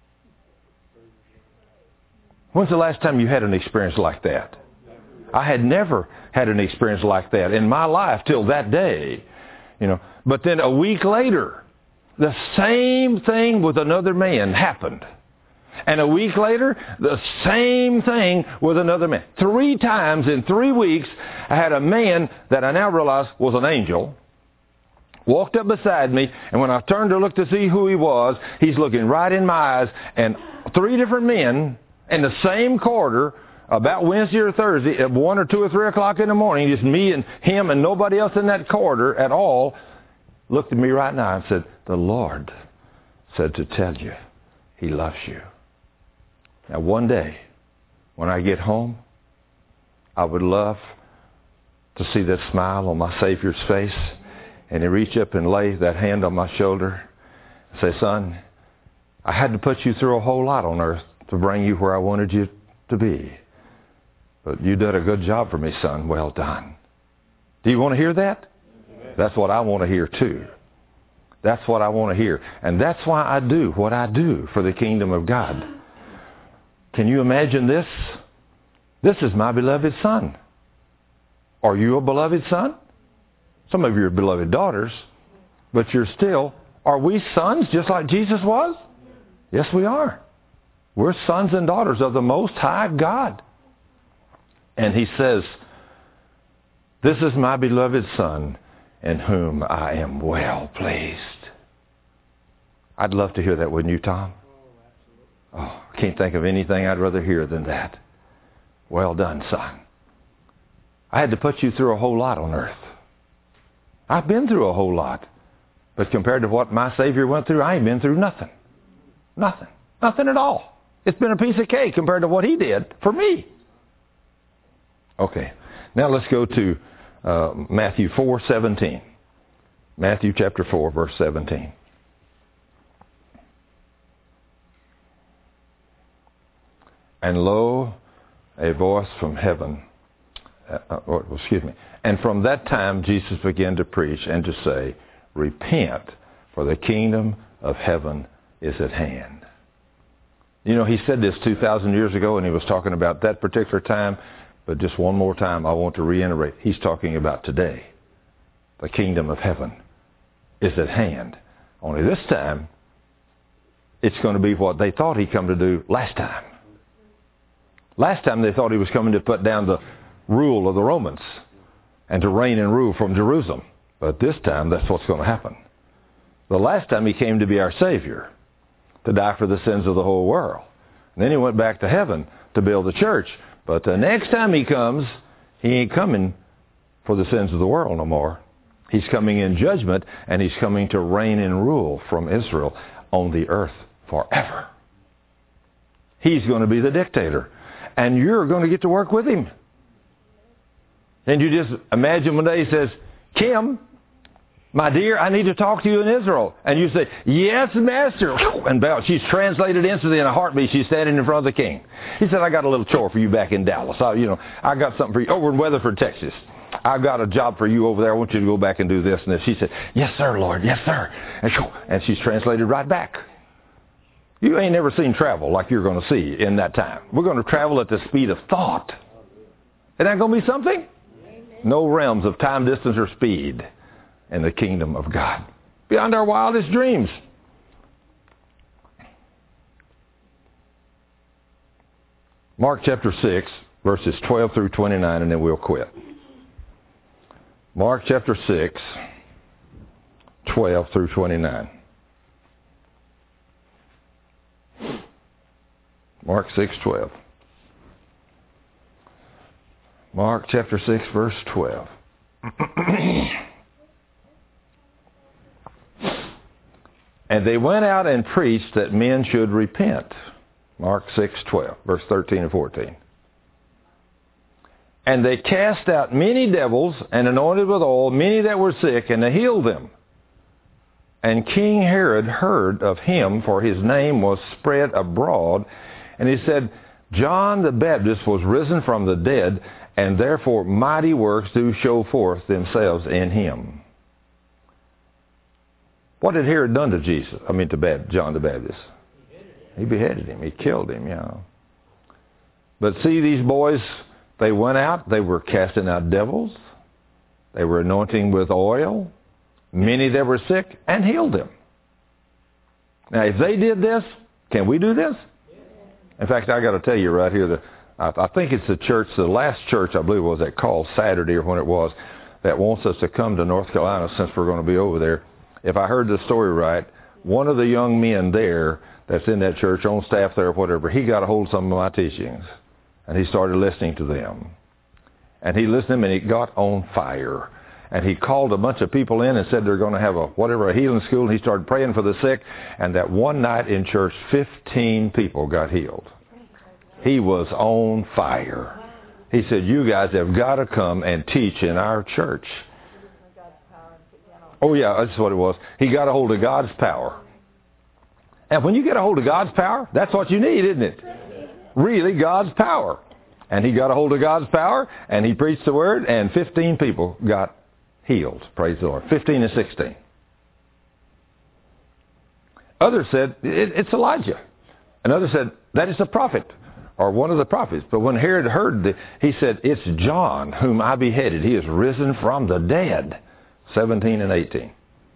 When's the last time you had an experience like that? I had never had an experience like that in my life till that day. You know, but then a week later, the same thing with another man happened. And a week later, the same thing with another man. Three times in three weeks, I had a man that I now realize was an angel, walked up beside me, and when I turned to look to see who he was, he's looking right in my eyes, and three different men in the same corridor, about Wednesday or Thursday, at one or two or three o'clock in the morning, just me and him and nobody else in that corridor at all, looked at me right now and said, the Lord said to tell you He loves you. Now one day, when I get home, I would love to see that smile on my Savior's face, and He reach up and lay that hand on my shoulder and say, son, I had to put you through a whole lot on earth to bring you where I wanted you to be. But you did a good job for me, son. Well done. Do you want to hear that? That's what I want to hear too. That's what I want to hear. And that's why I do what I do for the kingdom of God. Can you imagine this? This is my beloved son. Are you a beloved son? Some of you are beloved daughters, but you're still, are we sons just like Jesus was? Yes, we are. We're sons and daughters of the Most High God. And He says, this is my beloved Son in whom I am well pleased. I'd love to hear that, wouldn't you, Tom? Oh, I can't think of anything I'd rather hear than that. Well done, son. I had to put you through a whole lot on earth. I've been through a whole lot. But compared to what my Savior went through, I ain't been through nothing. Nothing. Nothing at all. It's been a piece of cake compared to what He did for me. Okay. Now let's go to uh, Matthew four seventeen. Matthew chapter four, verse seventeen. And lo, a voice from heaven, uh, or, excuse me, and from that time Jesus began to preach and to say, repent, for the kingdom of heaven is at hand. You know, He said this two thousand years ago, and He was talking about that particular time, but just one more time I want to reiterate, He's talking about today. The kingdom of heaven is at hand. Only this time, it's going to be what they thought He'd come to do last time. Last time they thought He was coming to put down the rule of the Romans and to reign and rule from Jerusalem. But this time, that's what's going to happen. The last time He came to be our Savior, to die for the sins of the whole world. And then He went back to heaven to build the church. But the next time He comes, He ain't coming for the sins of the world no more. He's coming in judgment, and He's coming to reign and rule from Israel on the earth forever. He's going to be the dictator. And you're going to get to work with Him. And you just imagine one day He says, Kim, my dear, I need to talk to you in Israel. And you say, yes, Master. And bow. She's translated instantly in a heartbeat. She's standing in front of the king. He said, I got a little chore for you back in Dallas. I, you know, I got something for you over in Weatherford, Texas. I've got a job for you over there. I want you to go back and do this and this. She said, yes, sir, Lord. Yes, sir. And, and she's translated right back. You ain't never seen travel like you're going to see in that time. We're going to travel at the speed of thought. Isn't that going to be something? No realms of time, distance, or speed in the kingdom of God. Beyond our wildest dreams. Mark chapter six, verses twelve through twenty-nine, and then we'll quit. Mark chapter six, twelve through twenty-nine. Mark six, twelve. Mark chapter six, verse twelve. And they went out and preached that men should repent. Mark six, twelve, verse thirteen and fourteen. And they cast out many devils and anointed with oil many that were sick, and they healed them. And King Herod heard of him, for his name was spread abroad. And he said, John the Baptist was risen from the dead, and therefore mighty works do show forth themselves in him. What had Herod done to Jesus? I mean, to Bab- John the Baptist. He beheaded him. He killed him, you know. But see, these boys, they went out. They were casting out devils. They were anointing with oil. Many that were sick, and healed them. Now, if they did this, can we do this? In fact, I got to tell you right here, that I, I think it's the church, the last church, I believe, was that called Saturday or when it was, that wants us to come to North Carolina since we're going to be over there. If I heard the story right, one of the young men there that's in that church, on staff there or whatever, he got a hold of some of my teachings, and he started listening to them. And he listened to them, and he got on fire. And he called a bunch of people in and said they're going to have a whatever, a healing school. And he started praying for the sick. And that one night in church, fifteen people got healed. He was on fire. He said, you guys have got to come and teach in our church. Oh, yeah, that's what it was. He got a hold of God's power. And when you get a hold of God's power, that's what you need, isn't it? Really, God's power. And he got a hold of God's power, and he preached the word, and fifteen people got healed. Praise the Lord. fifteen and sixteen. Others said, it, it's Elijah. And others said, that is a prophet, or one of the prophets. But when Herod heard that, he said, it's John whom I beheaded. He is risen from the dead. seventeen and eighteen.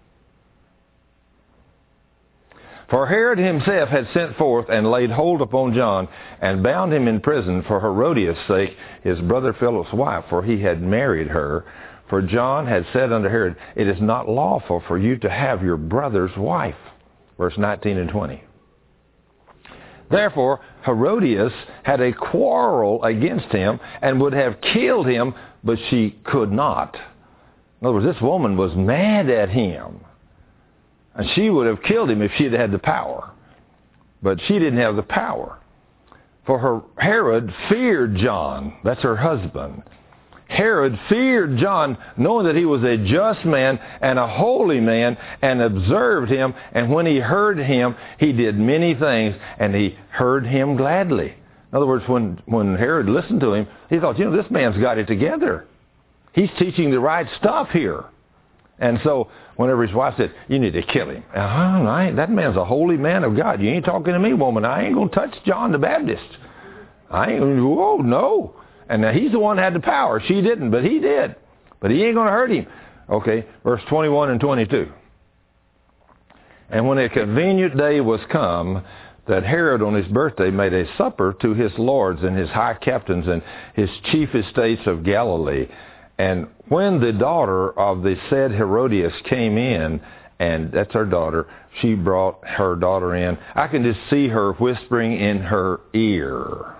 For Herod himself had sent forth and laid hold upon John, and bound him in prison for Herodias' sake, his brother Philip's wife, for he had married her. For John had said unto Herod, it is not lawful for you to have your brother's wife. Verse nineteen and twenty. Therefore, Herodias had a quarrel against him, and would have killed him, but she could not. In other words, this woman was mad at him. And she would have killed him if she had had the power. But she didn't have the power. For her, Herod feared John. That's her husband. Herod feared John, knowing that he was a just man and a holy man, and observed him. And when he heard him, he did many things, and he heard him gladly. In other words, when, when Herod listened to him, he thought, you know, this man's got it together. He's teaching the right stuff here. And so, whenever his wife said, you need to kill him. Uh, I ain't, that man's a holy man of God. You ain't talking to me, woman. I ain't going to touch John the Baptist. I ain't going to, oh, no. And now he's the one that had the power. She didn't, but he did. But he ain't going to hurt him. Okay, verse twenty-one and twenty-two. And when a convenient day was come, that Herod on his birthday made a supper to his lords and his high captains and his chief estates of Galilee. And when the daughter of the said Herodias came in, and that's her daughter, she brought her daughter in. I can just see her whispering in her ear,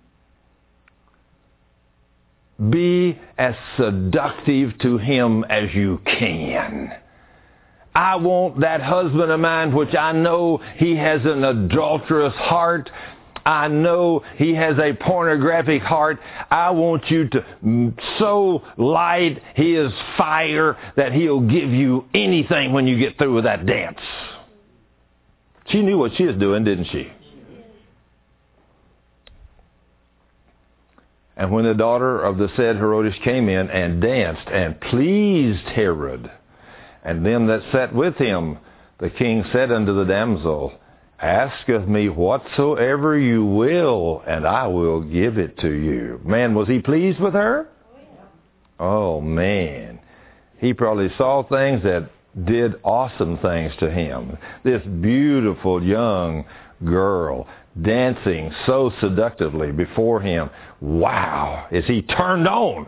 be as seductive to him as you can. I want that husband of mine, which I know he has an adulterous heart. I know he has a pornographic heart. I want you to so light his fire that he'll give you anything when you get through with that dance. She knew what she was doing, didn't she? And when the daughter of the said Herodias came in and danced and pleased Herod, and them that sat with him, the king said unto the damsel, ask of me whatsoever you will, and I will give it to you. Man, was he pleased with her? Oh, man. He probably saw things that did awesome things to him. This beautiful young girl dancing so seductively before him. Wow, is he turned on?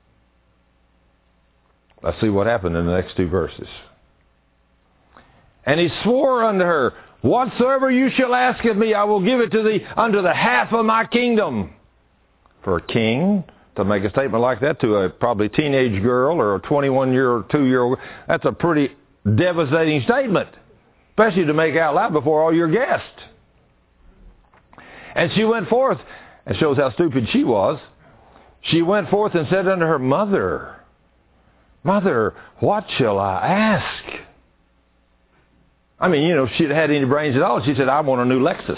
Let's see what happened in the next two verses. And he swore unto her, whatsoever you shall ask of me, I will give it to thee unto the half of my kingdom. For a king to make a statement like that to a probably teenage girl or a twenty-one-year or two-year-old, that's a pretty devastating statement, especially to make out loud before all your guests. And she went forth, and shows how stupid she was. She went forth and said unto her mother, Mother, what shall I ask? I mean, you know, if she'd had any brains at all, she said, I want a new Lexus.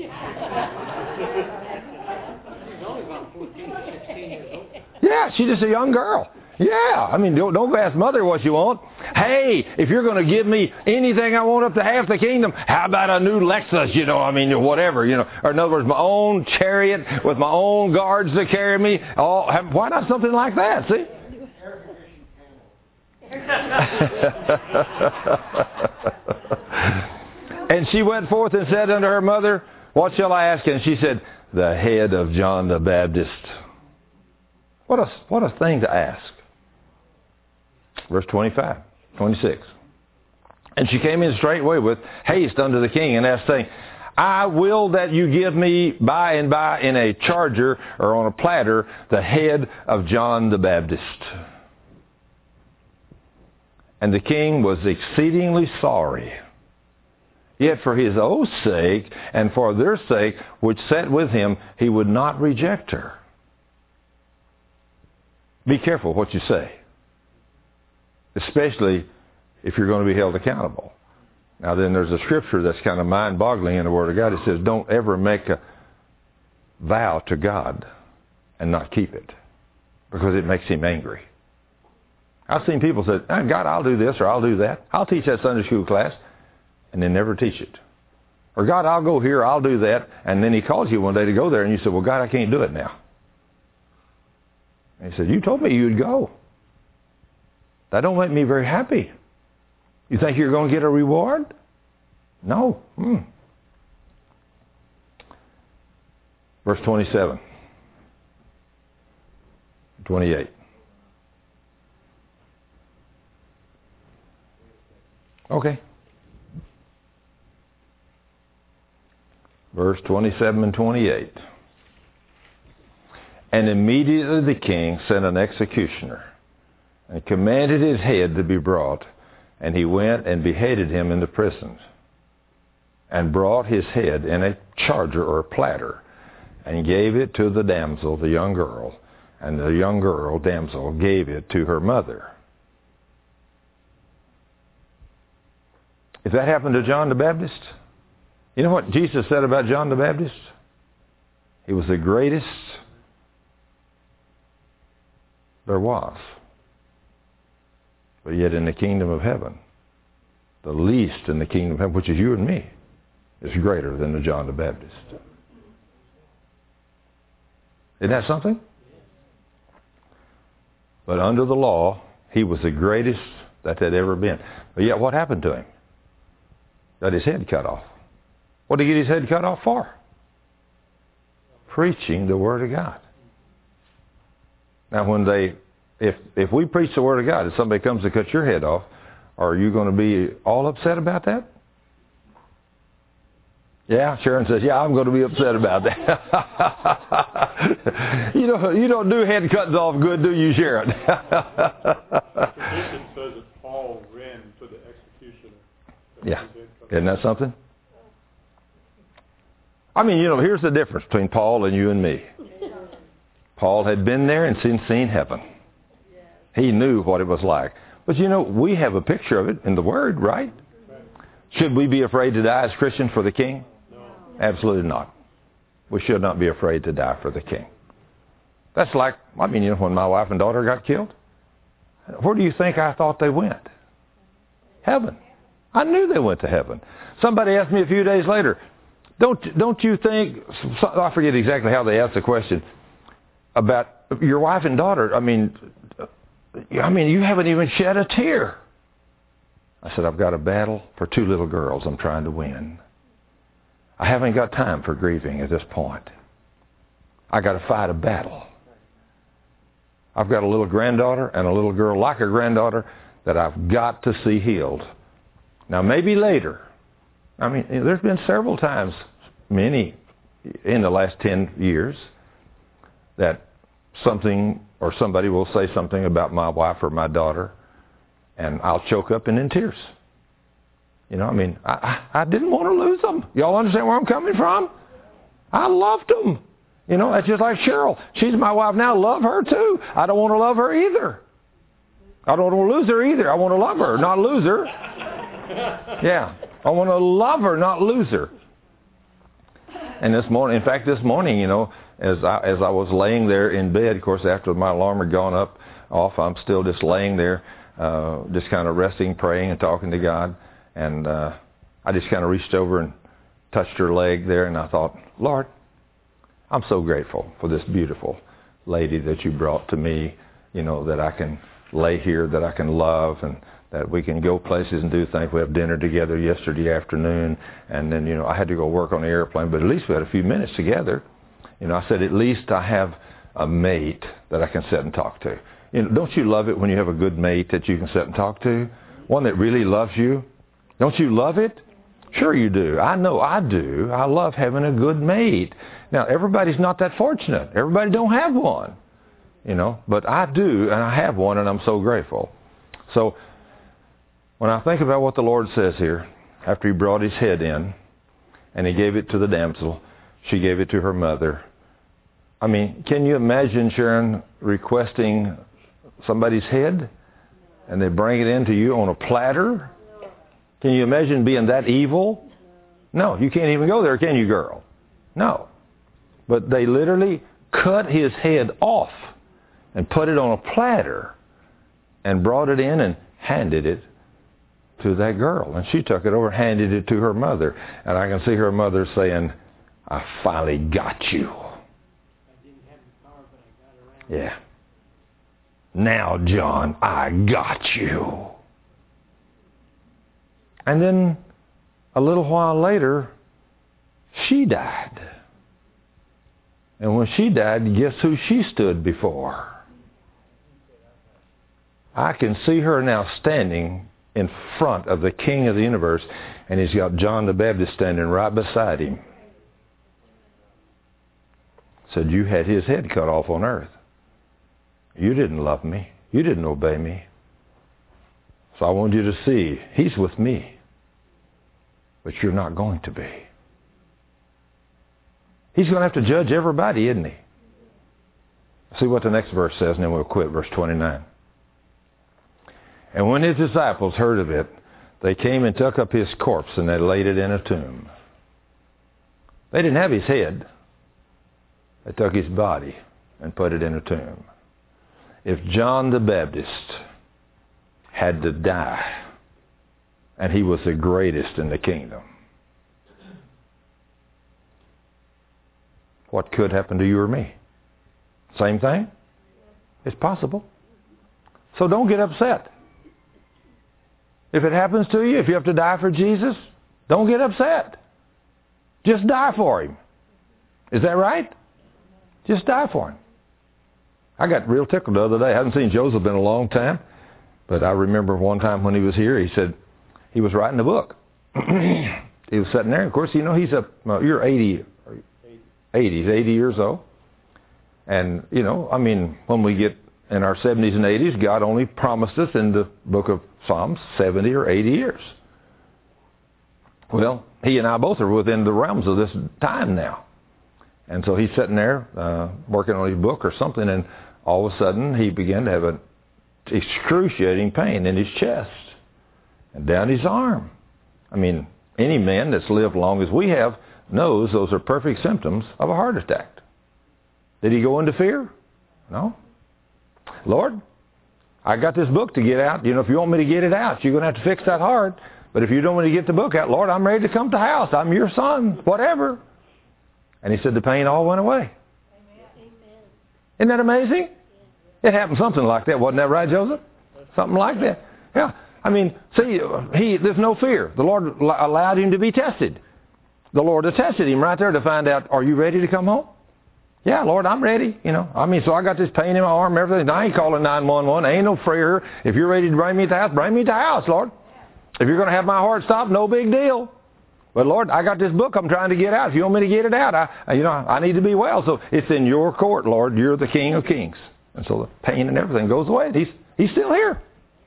Yeah, she's just a young girl. Yeah, I mean, don't, don't ask mother what you want. Hey, if you're going to give me anything I want up to half the kingdom, how about a new Lexus, you know, I mean, whatever, you know. Or in other words, my own chariot with my own guards to carry me. Oh, why not something like that, see? And she went forth and said unto her mother, What shall I ask? And she said, The head of John the Baptist. What a, what a thing to ask. Verse twenty-five, twenty-six. And she came in straightway with haste unto the king and asked, saying, I will that you give me by and by in a charger or on a platter the head of John the Baptist. And the king was exceedingly sorry. Yet for his oath's sake and for their sake which sat with him, he would not reject her. Be careful what you say, especially if you're going to be held accountable. Now then, there's a scripture that's kind of mind-boggling in the Word of God. It says, don't ever make a vow to God and not keep it, because it makes him angry. I've seen people say, oh, God, I'll do this or I'll do that. I'll teach that Sunday school class, and then never teach it. Or God, I'll go here, I'll do that, and then he calls you one day to go there, and you say, well, God, I can't do it now. And he said, you told me you'd go. That don't make me very happy. You think you're going to get a reward? No. Hmm. Verse twenty-seven. twenty-eight. Okay. Verse twenty-seven and twenty-eight. And immediately the king sent an executioner and commanded his head to be brought. And he went and beheaded him in the prison and brought his head in a charger or a platter and gave it to the damsel, the young girl. And the young girl, damsel, gave it to her mother. If that happened to John the Baptist, you know what Jesus said about John the Baptist? He was the greatest there was. But yet in the kingdom of heaven, the least in the kingdom of heaven, which is you and me, is greater than the John the Baptist. Isn't that something? But under the law, he was the greatest that had ever been. But yet what happened to him? Got his head cut off. What did he get his head cut off for? Preaching the Word of God. Now when they, if if we preach the Word of God and somebody comes to cut your head off, are you going to be all upset about that? Yeah, Sharon says, yeah, I'm going to be upset about that. you know, you don't do head cuts off good, do you, Sharon? The tradition says that Paul ran to the executioner. Yeah. Isn't that something? I mean, you know, here's the difference between Paul and you and me. Paul had been there and seen, seen heaven. He knew what it was like. But, you know, we have a picture of it in the Word, right? Should we be afraid to die as Christians for the King? No. Absolutely not. We should not be afraid to die for the King. That's like, I mean, you know, when my wife and daughter got killed, where do you think I thought they went? Heaven. I knew they went to heaven. Somebody asked me a few days later, don't, don't you think, I forget exactly how they asked the question, about your wife and daughter, I mean, I mean, you haven't even shed a tear. I said, I've got a battle for two little girls I'm trying to win. I haven't got time for grieving at this point. I got to fight a battle. I've got a little granddaughter and a little girl like a granddaughter that I've got to see healed. Now, maybe later. I mean, there's been several times, many in the last ten years, that something or somebody will say something about my wife or my daughter, and I'll choke up and in tears. You know, I mean, I, I didn't want to lose them. Y'all understand where I'm coming from? I loved them. You know, that's just like Cheryl. She's my wife now. Love her too. I don't want to love her either. I don't want to lose her either. I want to love her, not lose her. Yeah. I want to love her, not lose her. And this morning, in fact, this morning, you know, as I, as I was laying there in bed, of course, after my alarm had gone up, off, I'm still just laying there, uh, just kind of resting, praying, and talking to God. And uh, I just kind of reached over and touched her leg there, and I thought, Lord, I'm so grateful for this beautiful lady that you brought to me, you know, that I can lay here, that I can love, and that we can go places and do things. We have dinner together yesterday afternoon, and then, you know, I had to go work on the airplane, but at least we had a few minutes together. You know, I said, at least I have a mate that I can sit and talk to. You know, don't you love it when you have a good mate that you can sit and talk to? One that really loves you? Don't you love it? Sure you do. I know I do. I love having a good mate. Now, everybody's not that fortunate. Everybody don't have one. You know, but I do, and I have one, and I'm so grateful. So, when I think about what the Lord says here, after he brought his head in, and he gave it to the damsel, she gave it to her mother. I mean, can you imagine, Sharon, requesting somebody's head, and they bring it in to you on a platter? Can you imagine being that evil? No, you can't even go there, can you, girl? No. But they literally cut his head off and put it on a platter and brought it in and handed it to that girl. And she took it over and handed it to her mother. And I can see her mother saying, I finally got you. Yeah. Now, John, I got you. And then a little while later, she died. And when she died, guess who she stood before? I can see her now standing in front of the King of the universe, and he's got John the Baptist standing right beside him. Said, you had his head cut off on earth. You didn't love me. You didn't obey me. So I want you to see, he's with me. But you're not going to be. He's going to have to judge everybody, isn't he? See what the next verse says, and then we'll quit. Verse twenty-nine. And when his disciples heard of it, they came and took up his corpse, and they laid it in a tomb. They didn't have his head. They took his body and put it in a tomb. If John the Baptist had to die, and he was the greatest in the kingdom, what could happen to you or me? Same thing? It's possible. So don't get upset. If it happens to you, if you have to die for Jesus, don't get upset. Just die for him. Is that right? Just die for him. I got real tickled the other day. I haven't seen Joseph in a long time, but I remember one time when he was here, he said he was writing a book. He was sitting there. Of course, you know, he's a, well, you're eighty, eighty, he's eighty years old. And, you know, I mean, when we get in our seventies and eighties, God only promised us in the book of Psalms seventy or eighty years. Well, he and I both are within the realms of this time now. And so he's sitting there uh, working on his book or something, and all of a sudden he began to have an excruciating pain in his chest and down his arm. I mean, any man that's lived long as we have knows those are perfect symptoms of a heart attack. Did he go into fear? No. Lord, I got this book to get out. You know, if you want me to get it out, you're going to have to fix that heart. But if you don't want me to get the book out, Lord, I'm ready to come to the house. I'm your son, whatever. And he said the pain all went away. Amen. Isn't that amazing? It happened something like that. Wasn't that right, Joseph? Something like that. Yeah. I mean, see, he there's no fear. The Lord allowed him to be tested. The Lord has tested him right there to find out, are you ready to come home? Yeah, Lord, I'm ready. You know, I mean, so I got this pain in my arm and everything. I ain't calling nine one one. I ain't no fear. If you're ready to bring me to the house, bring me to the house, Lord. If you're going to have my heart stop, no big deal. But Lord, I got this book I'm trying to get out. If you want me to get it out, I, you know, I need to be well. So it's in your court, Lord. You're the King of Kings. And so the pain and everything goes away. He's he's still here.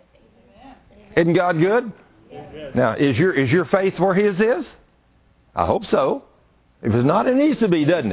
Isn't God good? Amen. Now, is your is your faith where his is? I hope so. If it's not, it needs to be, doesn't it? That's right.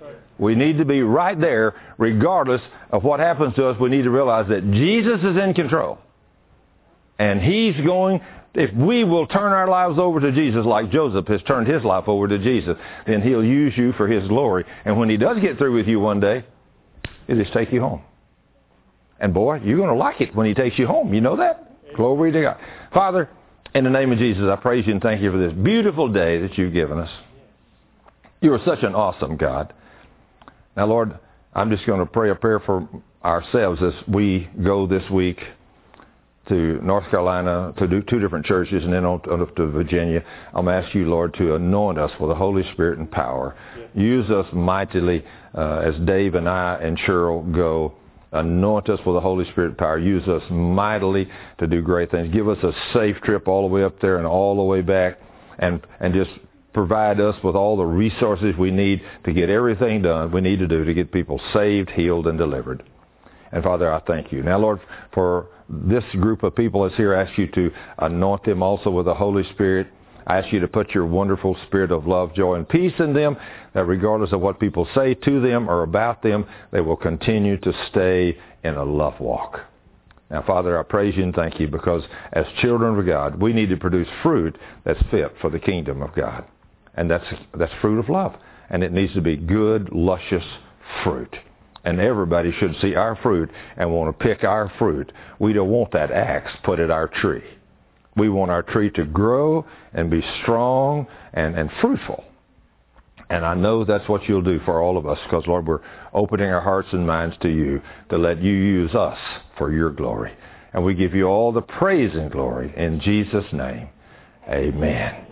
We need to be right there regardless of what happens to us. We need to realize that Jesus is in control. And He's going, if we will turn our lives over to Jesus like Joseph has turned his life over to Jesus, then He'll use you for His glory. And when He does get through with you one day, He'll just take you home. And boy, you're going to like it when He takes you home. You know that? Glory to God. Father, in the name of Jesus, I praise You and thank You for this beautiful day that You've given us. You are such an awesome God. Now, Lord, I'm just going to pray a prayer for ourselves as we go this week to North Carolina to do two different churches and then on up to Virginia. I'm going to ask You, Lord, to anoint us with the Holy Spirit and power. Use us mightily uh, as Dave and I and Cheryl go. Anoint us with the Holy Spirit and power. Use us mightily to do great things. Give us a safe trip all the way up there and all the way back, and and just provide us with all the resources we need to get everything done we need to do to get people saved, healed, and delivered. And Father, I thank You. Now, Lord, for this group of people that's here, I ask You to anoint them also with the Holy Spirit. I ask You to put Your wonderful spirit of love, joy, and peace in them, that regardless of what people say to them or about them, they will continue to stay in a love walk. Now, Father, I praise You and thank You, because as children of God, we need to produce fruit that's fit for the kingdom of God. And that's that's fruit of love. And it needs to be good, luscious fruit. And everybody should see our fruit and want to pick our fruit. We don't want that axe put at our tree. We want our tree to grow and be strong and, and fruitful. And I know that's what You'll do for all of us, because, Lord, we're opening our hearts and minds to You to let You use us for Your glory. And we give You all the praise and glory in Jesus' name. Amen.